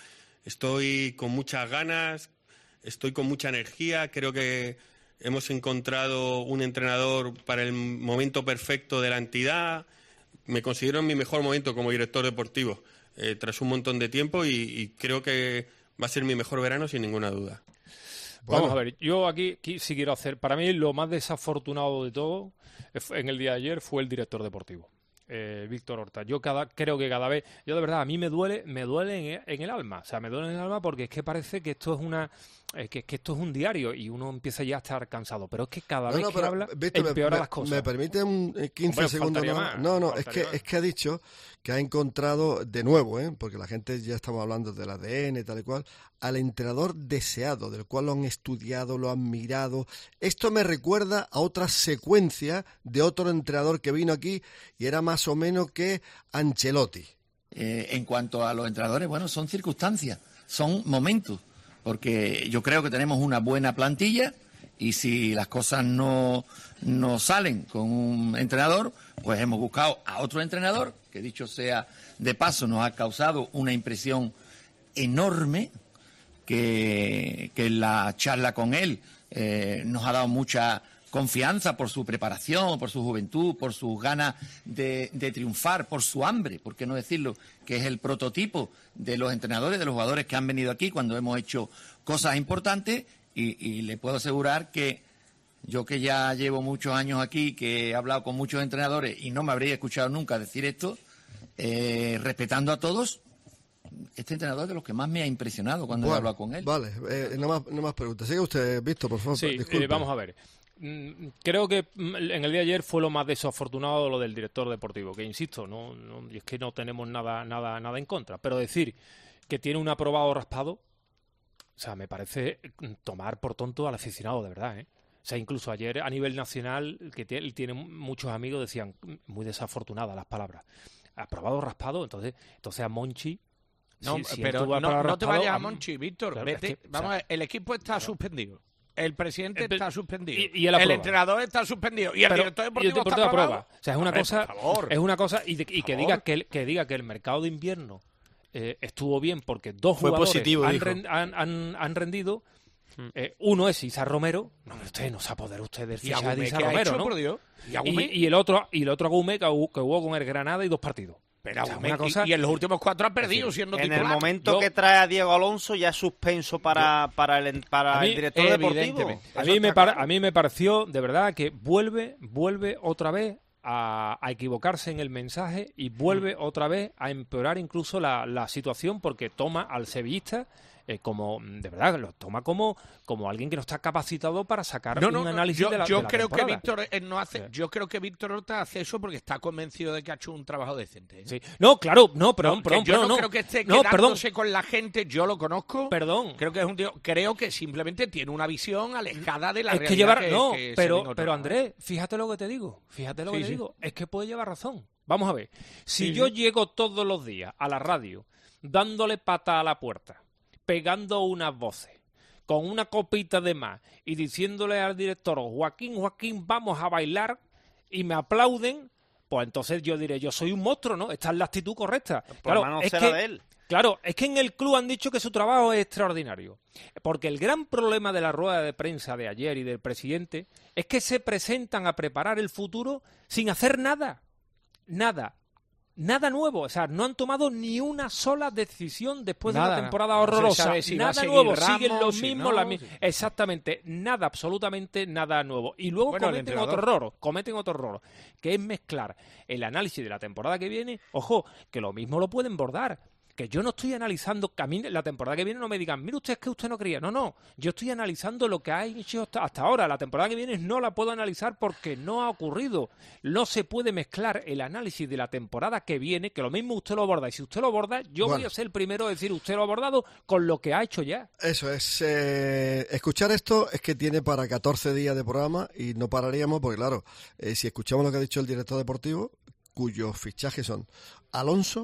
estoy con muchas ganas, estoy con mucha energía, creo que hemos encontrado un entrenador para el momento perfecto de la entidad. Me considero en mi mejor momento como director deportivo, tras un montón de tiempo, y creo que va a ser mi mejor verano sin ninguna duda. Bueno. Vamos a ver, yo aquí sí quiero hacer, para mí lo más desafortunado de todo en el día de ayer fue el director deportivo, Víctor Horta. Yo creo que cada vez, yo de verdad, a mí me duele en el alma, o sea, me duele en el alma porque es que parece que esto es que esto es un diario y uno empieza ya a estar cansado, pero es que cada vez que habla Víctor, empeora las cosas. ¿Me permite un 15 Hombre, segundos? faltaría Más? más, No, faltaría más. es que ha dicho que ha encontrado de nuevo, porque la gente ya estamos hablando del ADN, tal y cual, al entrenador deseado, del cual lo han estudiado, lo han mirado. Esto me recuerda a otra secuencia de otro entrenador que vino aquí y era más o menos que Ancelotti. En cuanto a los entrenadores, bueno, son circunstancias, son momentos, porque yo creo que tenemos una buena plantilla y si las cosas no salen con un entrenador, pues hemos buscado a otro entrenador, que dicho sea de paso nos ha causado una impresión enorme, que la charla con él nos ha dado mucha confianza por su preparación, por su juventud, por sus ganas de triunfar, por su hambre, por qué no decirlo, que es el prototipo de los entrenadores, de los jugadores que han venido aquí cuando hemos hecho cosas importantes, y le puedo asegurar que yo, que ya llevo muchos años aquí, que he hablado con muchos entrenadores y no me habría escuchado nunca decir esto, respetando a todos, este entrenador es de los que más me ha impresionado cuando he hablado con él. Vale, no más preguntas. Sigue usted, Víctor, por favor. Sí, disculpe. vamos a ver. Creo que en el día de ayer fue lo más desafortunado lo del director deportivo, que insisto, no es que no tenemos nada en contra, pero decir que tiene un aprobado raspado, o sea, me parece tomar por tonto al aficionado, de verdad, ¿eh? O sea, incluso ayer a nivel nacional, que él tiene muchos amigos, decían muy desafortunadas las palabras. Aprobado raspado, entonces a Monchi. No, si pero él tuvo no te raspado, vayas a Monchi, Víctor. Claro, Vete, es que, vamos a ver, el equipo está suspendido. El presidente está suspendido. Y él el aprueba. entrenador está suspendido. Y el director deportivo está aprobado. O sea, es una Hombre, cosa. por favor. Es una cosa. Y que Por diga favor. que diga que el mercado de invierno estuvo bien porque dos Fue jugadores positivo, dijo. han rendido. Uno es Isa Romero. No, usted no se apodera usted del fichaje de Isa ¿qué ha Romero, hecho, ¿no? por Dios? Y el otro Agumé que hubo con el Granada y 2 partidos. Pero O sea, Agumé, una cosa- y en los últimos 4 ha perdido siendo En titular. el momento que trae a Diego Alonso ya es suspenso para el director deportivo. A mí me pareció, de verdad, que vuelve otra vez a equivocarse en el mensaje y vuelve otra vez a empeorar incluso la situación, porque toma al sevillista como, de verdad, lo toma como alguien que no está capacitado para sacar un análisis de la creo que temporada. Víctor no hace. Yo creo que Víctor Horta hace eso porque está convencido de que ha hecho un trabajo decente. Sí. No, claro, no, perdón, yo no no. creo que esté No, quedándose con la gente. Yo lo conozco. Perdón. Creo que es un tío. Creo que simplemente tiene una visión alejada de la Es realidad. que llevar, que se ve en otro pero lado. Andrés, fíjate lo que te digo. Es que puede llevar razón. Vamos a ver. Si Sí, yo sí. llego todos los días a la radio dándole pata a la puerta, pegando unas voces, con una copita de más y diciéndole al director, Joaquín, vamos a bailar, y me aplauden, pues entonces yo diré, yo soy un monstruo, ¿no? Esta es la actitud correcta. Claro, es será que, de él. Claro, es que en el club han dicho que su trabajo es extraordinario. Porque el gran problema de la rueda de prensa de ayer y del presidente es que se presentan a preparar el futuro sin hacer nada. Nada nuevo. O sea, no han tomado ni una sola decisión después de Nada. una temporada No se horrorosa. sabe si va a Nada seguir nuevo. Ramos, Siguen los si mismos. no, Exactamente. Nada, absolutamente nada nuevo. Y luego Bueno, el cometen entrenador. otro error, que es mezclar el análisis de la temporada que viene. Ojo, que lo mismo lo pueden bordar. Que yo no estoy analizando, que a mí la temporada que viene no me digan, mire usted, es que usted no creía. No, yo estoy analizando lo que ha hecho hasta ahora. La temporada que viene no la puedo analizar porque no ha ocurrido. No se puede mezclar el análisis de la temporada que viene, que lo mismo usted lo aborda. Y si usted lo aborda, yo voy a ser el primero a decir, usted lo ha abordado con lo que ha hecho ya. Eso es. Escuchar esto es que tiene para 14 días de programa y no pararíamos porque, claro, si escuchamos lo que ha dicho el director deportivo, cuyos fichajes son Alonso,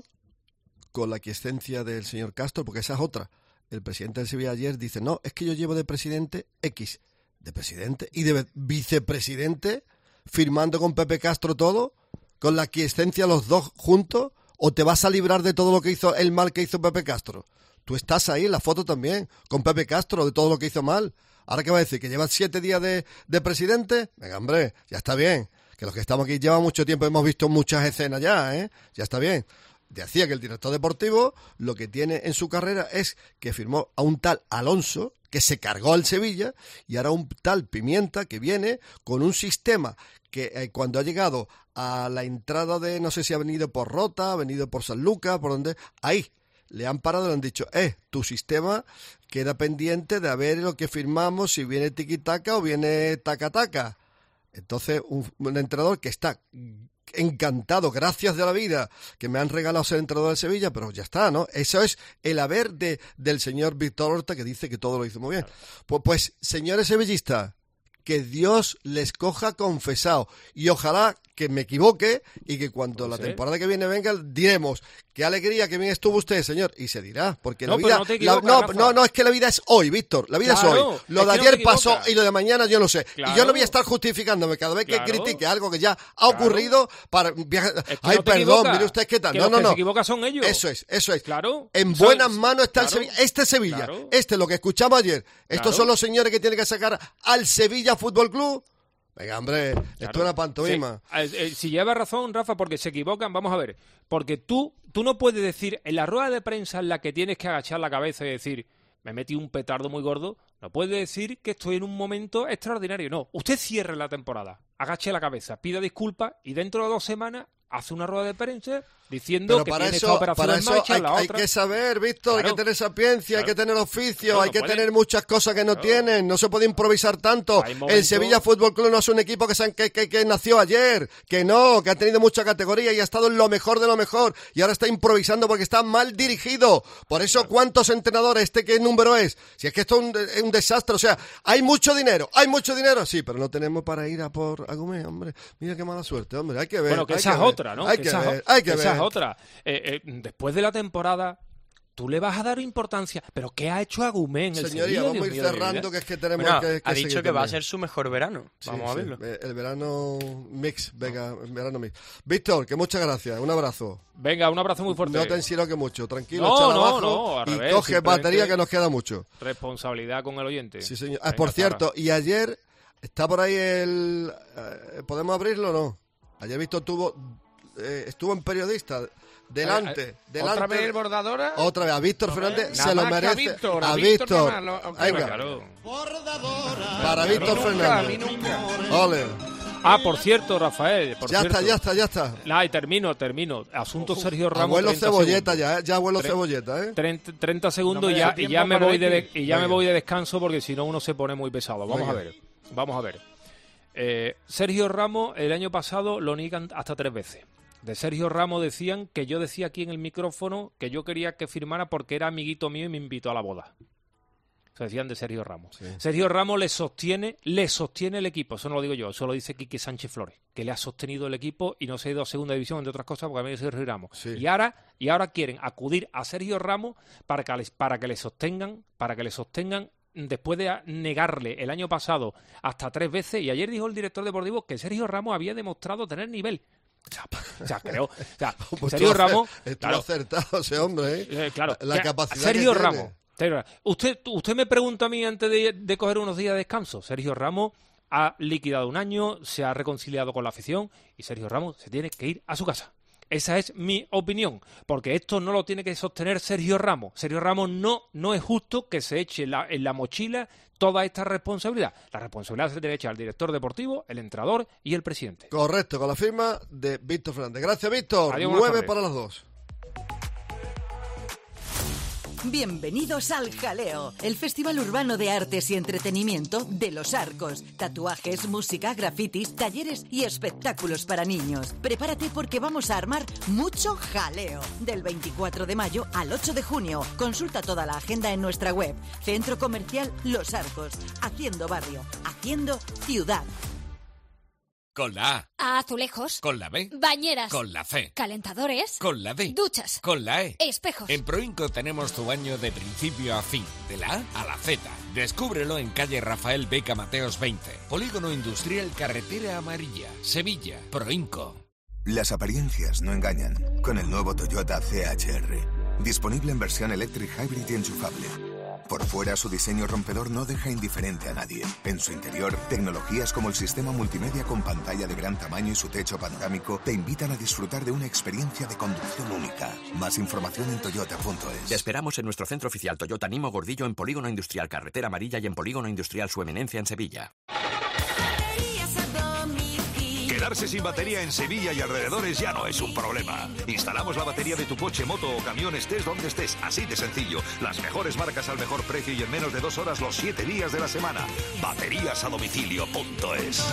con la aquiescencia del señor Castro, porque esa es otra. El presidente del Sevilla ayer dice, no, es que yo llevo de presidente X, de presidente y de vicepresidente, firmando con Pepe Castro todo, con la aquiescencia los dos juntos, o te vas a librar de todo lo que hizo, el mal que hizo Pepe Castro. Tú estás ahí en la foto también, con Pepe Castro, de todo lo que hizo mal. ¿Ahora qué va a decir? ¿Que llevas 7 días de presidente? Venga, hombre, ya está bien. Que los que estamos aquí llevan mucho tiempo, hemos visto muchas escenas ya, ¿eh? Ya está bien. Decía que el director deportivo lo que tiene en su carrera es que firmó a un tal Alonso, que se cargó al Sevilla, y ahora un tal Pimienta que viene con un sistema que cuando ha llegado a la entrada de, no sé si ha venido por Rota, ha venido por San Lucas, por donde, ahí le han parado y le han dicho, tu sistema queda pendiente de a ver lo que firmamos, si viene tiquitaca o viene taca-taca. Entonces, un entrenador que está encantado, gracias de la vida, que me han regalado ser entrenador del Sevilla, pero ya está, ¿no? Eso es el haber del señor Víctor Horta, que dice que todo lo hizo muy bien. Pues señores sevillistas, que Dios les coja confesado, y ojalá que me equivoque y que cuando la temporada que viene venga diremos, qué alegría que bien estuvo usted, señor, y se dirá, porque la vida no es que la vida es hoy, Víctor, la vida es hoy. Lo de ayer pasó y lo de mañana yo no sé. Claro. Y yo no voy a estar justificándome cada vez que critique algo que ya ha ocurrido para ay, perdón, mire usted qué tal. Que No. los que se equivocan son ellos. Eso es. Claro. En buenas manos está el Sevilla. Este Sevilla, Claro. este es lo que escuchamos ayer. Estos Claro. son los señores que tienen que sacar al Sevilla Fútbol Club. Venga, hombre, esto es una pantomima. Sí. Si lleva razón, Rafa, porque se equivocan, vamos a ver. Porque tú no puedes decir, en la rueda de prensa en la que tienes que agachar la cabeza y decir, me metí un petardo muy gordo, no puedes decir que estoy en un momento extraordinario. No, usted cierre la temporada, agache la cabeza, pida disculpas y dentro de 2 semanas hace una rueda de prensa diciendo que tiene esta operación en marcha, la hay otra. que saber, Víctor, Claro. hay que tener sapiencia, hay que tener oficio, hay que puede. tener muchas cosas que no tienen, no se puede improvisar tanto. Hay El momentos- Sevilla Fútbol Club no es un equipo que nació ayer, que ha tenido mucha categoría y ha estado en lo mejor de lo mejor, y ahora está improvisando porque está mal dirigido. Por eso, ¿cuántos entrenadores? ¿Qué número es? Si es que esto es un desastre, o sea, hay mucho dinero, sí, pero no tenemos para ir a por Agumé, hombre. Mira qué mala suerte, hombre, hay que ver. Bueno, que hay esa que es ver. otra, ¿no? Hay que ver. Esa es otra. Después de la temporada, tú le vas a dar importancia. ¿Pero qué ha hecho Agumé en el Señoría, Sevilla? vamos a ir cerrando, que es que tenemos Bueno, que ha dicho seguir que va a también. ser su mejor verano. Vamos a verlo. El verano mix, venga, verano mix. Víctor, que muchas gracias, un abrazo. Venga, un abrazo muy fuerte. No te ensiloques mucho, tranquilo, No, échala no, abajo no, al y revés, coge simplemente batería que nos queda mucho. Responsabilidad con el oyente. Sí, señor. Venga, Por hasta cierto, ahora. y ayer, ¿está por ahí el... ¿podemos abrirlo o no? Ayer Víctor estuvo en Periodista, delante. ¿Otra vez el Bordadora? Otra vez, a Víctor Fernández Nada se lo más que merece. a Víctor nada más, Venga, Claro. para Víctor Fernández. Ole. Ah, por cierto, Rafael. Ya está. Nah, y termino. Asunto Sergio Ramos. Abuelo 30 Cebolleta segundos. ya abuelo Tre- Cebolleta, 30 segundos No me y da ya tiempo me para voy decir. me voy de descanso porque si no uno se pone muy pesado. Vamos Venga. a ver. Sergio Ramos el año pasado lo niegan hasta 3 veces. De Sergio Ramos decían que yo decía aquí en el micrófono que yo quería que firmara porque era amiguito mío y me invitó a la boda. Eso decían de Sergio Ramos. Sí. Sergio Ramos le sostiene el equipo. Eso no lo digo yo, eso lo dice Quique Sánchez Flores, que le ha sostenido el equipo y no se ha ido a segunda división, entre otras cosas, porque a mí es Sergio Ramos. Sí. Y ahora quieren acudir a Sergio Ramos para que le sostengan después de negarle el año pasado hasta 3 veces. Y ayer dijo el director deportivo que Sergio Ramos había demostrado tener nivel. O sea, creo. O sea, Pues Sergio Ramos. Estuvo acertado ese hombre, claro. La capacidad Sergio que Ramos. Usted me pregunta a mí antes de coger unos días de descanso. Sergio Ramos ha liquidado un año, se ha reconciliado con la afición y Sergio Ramos se tiene que ir a su casa. Esa es mi opinión, porque esto no lo tiene que sostener Sergio Ramos. Sergio Ramos no es justo que se eche en la mochila toda esta responsabilidad. La responsabilidad se tiene que echar al director deportivo, el entrenador y el presidente. Correcto, con la firma de Víctor Fernández. Gracias, Víctor. Adiós, buenas 9 tardes. para las 2. Bienvenidos al Jaleo, el Festival Urbano de Artes y Entretenimiento de Los Arcos. Tatuajes, música, grafitis, talleres y espectáculos para niños. Prepárate porque vamos a armar mucho jaleo. Del 24 de mayo al 8 de junio. Consulta toda la agenda en nuestra web. Centro Comercial Los Arcos. Haciendo barrio, haciendo ciudad. Con la A. Azulejos. Con la B. Bañeras. Con la C. Calentadores. Con la D. Duchas. Con la E. Espejos. En Proinco tenemos tu baño de principio a fin, de la A a la Z. Descúbrelo en calle Rafael Beca Mateos 20. Polígono Industrial Carretera Amarilla, Sevilla. Proinco. Las apariencias no engañan. Con el nuevo Toyota CHR. Disponible en versión Electric Hybrid y enchufable. Por fuera, su diseño rompedor no deja indiferente a nadie. En su interior, tecnologías como el sistema multimedia con pantalla de gran tamaño y su techo panorámico te invitan a disfrutar de una experiencia de conducción única. Más información en toyota.es. Te esperamos en nuestro centro oficial Toyota Nimo Gordillo en Polígono Industrial Carretera Amarilla y en Polígono Industrial Su Eminencia en Sevilla. Quedarse sin batería en Sevilla y alrededores ya no es un problema. Instalamos la batería de tu coche, moto o camión estés donde estés, así de sencillo. Las mejores marcas al mejor precio y en menos de 2 horas los 7 días de la semana. Bateriasadomicilio.es.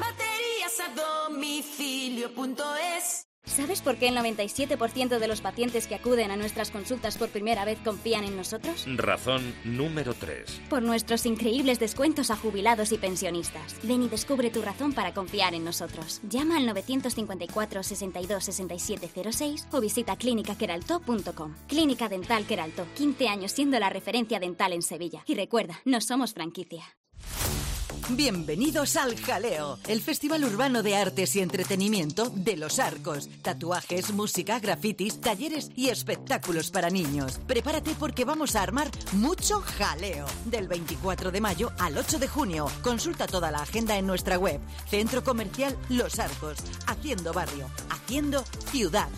Bateriasadomicilio.es. ¿Sabes por qué el 97% de los pacientes que acuden a nuestras consultas por primera vez confían en nosotros? Razón número 3. Por nuestros increíbles descuentos a jubilados y pensionistas. Ven y descubre tu razón para confiar en nosotros. Llama al 954 62 67 06 o visita clinicaqueraltó.com. Clínica Dental Queraltó, 15 años siendo la referencia dental en Sevilla. Y recuerda, no somos franquicia. Bienvenidos al Jaleo, el Festival Urbano de Artes y Entretenimiento de Los Arcos. Tatuajes, música, grafitis, talleres y espectáculos para niños. Prepárate porque vamos a armar mucho jaleo. Del 24 de mayo al 8 de junio. Consulta toda la agenda en nuestra web. Centro Comercial Los Arcos. Haciendo barrio, haciendo ciudad.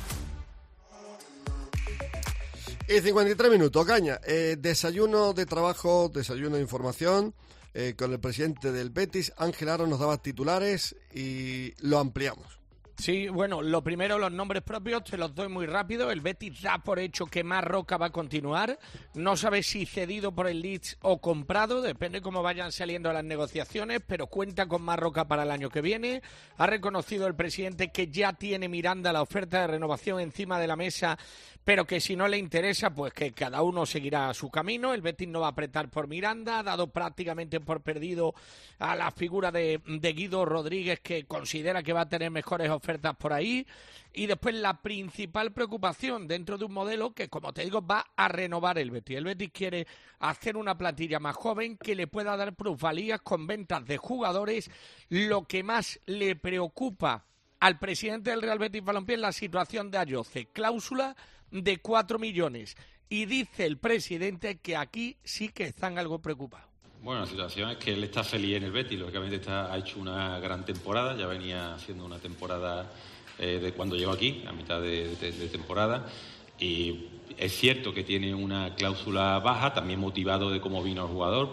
Y 53 minutos, Caña. Desayuno de trabajo, desayuno de información. Con el presidente del Betis, Ángel Aro, nos daba titulares y lo ampliamos. Sí, bueno, lo primero, los nombres propios, te los doy muy rápido. El Betis da por hecho que Marroca va a continuar. No sabe si cedido por el Leeds o comprado, depende cómo vayan saliendo las negociaciones, pero cuenta con Marroca para el año que viene. Ha reconocido el presidente que ya tiene Miranda la oferta de renovación encima de la mesa, pero que si no le interesa, pues que cada uno seguirá su camino. El Betis no va a apretar por Miranda, ha dado prácticamente por perdido a la figura de Guido Rodríguez, que considera que va a tener mejores ofertas ofertas por ahí. Y después la principal preocupación dentro de un modelo que, como te digo, va a renovar el Betis. El Betis quiere hacer una plantilla más joven que le pueda dar plusvalías con ventas de jugadores. Lo que más le preocupa al presidente del Real Betis Balompié es la situación de Ayoce. Cláusula de 4 millones. Y dice el presidente que aquí sí que están algo preocupados. Bueno, la situación es que él está feliz en el Betis. Lógicamente ha hecho una gran temporada. Ya venía haciendo una temporada de cuando llegó aquí, a mitad de temporada, y es cierto que tiene una cláusula baja, también motivado de cómo vino el jugador.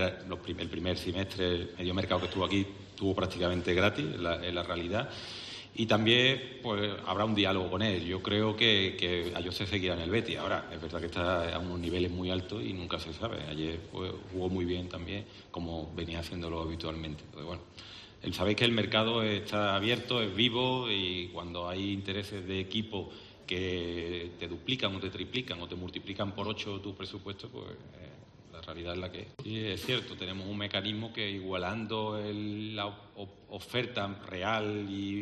El primer semestre, el medio mercado que estuvo aquí, estuvo prácticamente gratis, en la realidad, y también pues habrá un diálogo con él. Yo creo que Ayoce seguirá en el Betis. Ahora, es verdad que está a unos niveles muy altos y nunca se sabe. Ayer pues, jugó muy bien también, como venía haciéndolo habitualmente. Entonces, bueno, sabéis que el mercado está abierto, es vivo, y cuando hay intereses de equipo que te duplican o te triplican o te multiplican por 8 tu presupuesto, pues la realidad es la que es. Y es cierto, tenemos un mecanismo que, igualando la oferta real y,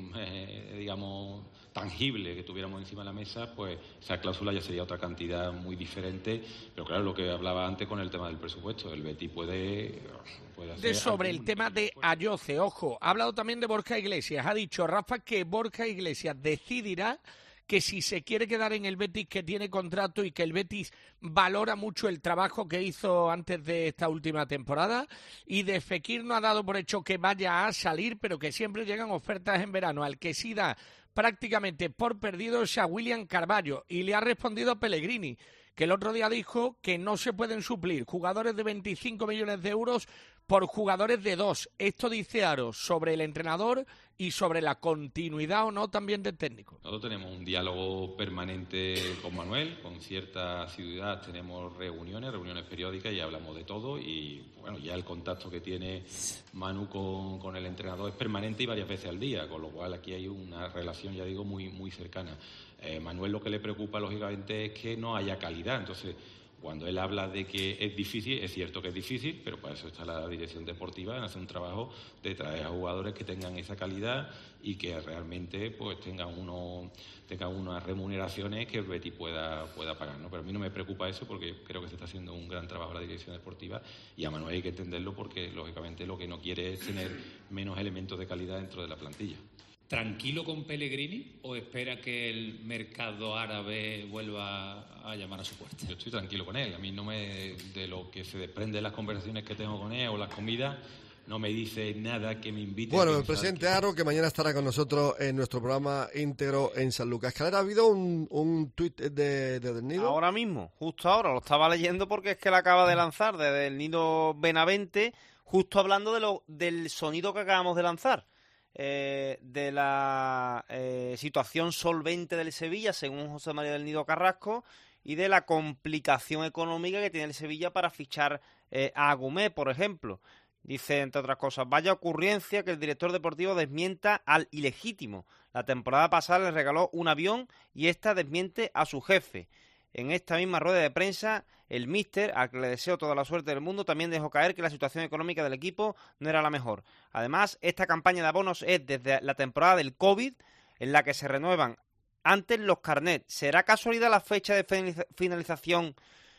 digamos, tangible que tuviéramos encima de la mesa, pues esa cláusula ya sería otra cantidad muy diferente. Pero claro, lo que hablaba antes con el tema del presupuesto, el Betis puede hacer... Sobre el tema de Ayoce, ojo, ha hablado también de Borja Iglesias. Ha dicho Rafa que Borja Iglesias decidirá que si se quiere quedar en el Betis, que tiene contrato, y que el Betis valora mucho el trabajo que hizo antes de esta última temporada. Y de Fekir no ha dado por hecho que vaya a salir, pero que siempre llegan ofertas en verano. Al que sí da prácticamente por perdido es a William Carvalho, y le ha respondido Pellegrini, que el otro día dijo que no se pueden suplir jugadores de 25 millones de euros por jugadores de 2. Esto dice Aro sobre el entrenador y sobre la continuidad o no también del técnico. Nosotros tenemos un diálogo permanente con Manuel, con cierta asiduidad, tenemos reuniones periódicas, y hablamos de todo. Y bueno, ya el contacto que tiene Manu con el entrenador es permanente y varias veces al día, con lo cual aquí hay una relación, ya digo, muy, muy cercana. Manuel, lo que le preocupa lógicamente es que no haya calidad. Entonces, cuando él habla de que es difícil, es cierto que es difícil, pero para eso está la dirección deportiva, en hacer un trabajo de traer a jugadores que tengan esa calidad y que realmente pues tengan unas remuneraciones que el Betis pueda pagar, ¿no? Pero a mí no me preocupa eso, porque creo que se está haciendo un gran trabajo la dirección deportiva, y a Manuel hay que entenderlo, porque lógicamente lo que no quiere es tener menos elementos de calidad dentro de la plantilla. ¿Tranquilo con Pellegrini o espera que el mercado árabe vuelva a llamar a su puerta? Yo estoy tranquilo con él. A mí de lo que se desprende de las conversaciones que tengo con él o las comidas, no me dice nada que me invite. Bueno, el presidente Aro, que mañana estará con nosotros en nuestro programa íntegro en Sanlúcar. Escalera, ¿ha habido un tuit de Del Nido? Ahora mismo, justo ahora, lo estaba leyendo porque es que la acaba de lanzar desde el Nido Benavente, justo hablando del sonido que acabamos de lanzar. De la situación solvente del Sevilla, según José María del Nido Carrasco, y de la complicación económica que tiene el Sevilla para fichar a Agumé, por ejemplo. Dice, entre otras cosas, vaya ocurrencia que el director deportivo desmienta al ilegítimo. La temporada pasada le regaló un avión y esta desmiente a su jefe. En esta misma rueda de prensa, el míster, al que le deseo toda la suerte del mundo, también dejó caer que la situación económica del equipo no era la mejor. Además, esta campaña de abonos es desde la temporada del COVID, en la que se renuevan antes los carnets. ¿Será casualidad la fecha de finalización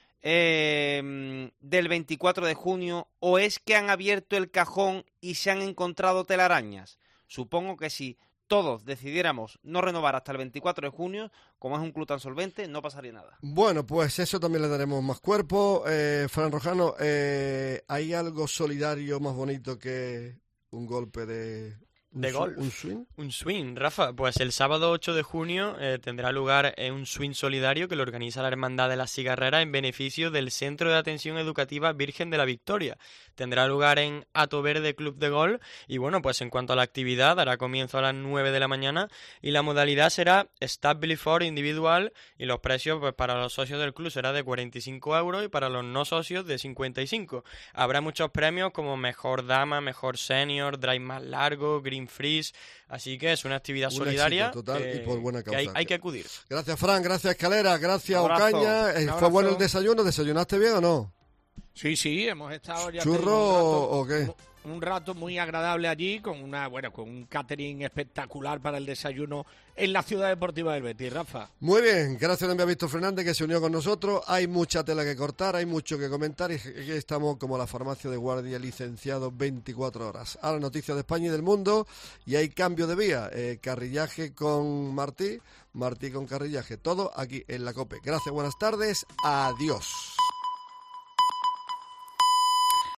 del 24 de junio, o es que han abierto el cajón y se han encontrado telarañas? Supongo que sí. Todos decidiéramos no renovar hasta el 24 de junio, como es un club tan solvente, no pasaría nada. Bueno, pues eso también le daremos más cuerpo. Fran Rojano, ¿hay algo solidario más bonito que un golpe de golf? ¿Un swing? Un swing, Rafa. Pues el sábado 8 de junio tendrá lugar un swing solidario que lo organiza la Hermandad de la Cigarrera en beneficio del Centro de Atención Educativa Virgen de la Victoria. Tendrá lugar en Hato Verde Club de Golf, y bueno, pues en cuanto a la actividad, dará comienzo a las 9 de la mañana y la modalidad será Stable for individual, y los precios pues para los socios del club será de 45 euros y para los no socios de 55. Habrá muchos premios como mejor dama, mejor senior, drive más largo, green freeze, así que es una actividad solidaria total, y por buena causa. Que hay que acudir. Gracias, Fran, gracias, Escalera, gracias, Abrazo. Ocaña. ¿Fue bueno el desayuno? ¿Desayunaste bien o no? Sí, hemos estado ya. ¿Churro o qué? Un rato muy agradable allí con con un catering espectacular para el desayuno en la Ciudad Deportiva del Betis, Rafa. Muy bien, gracias a Víctor Fernández que se unió con nosotros. Hay mucha tela que cortar, hay mucho que comentar y aquí estamos como la farmacia de guardia, licenciado 24 horas. Ahora noticias de España y del mundo y hay cambio de vía. Carrillaje con Martí con Carrillaje. Todo aquí en la COPE. Gracias, buenas tardes, adiós.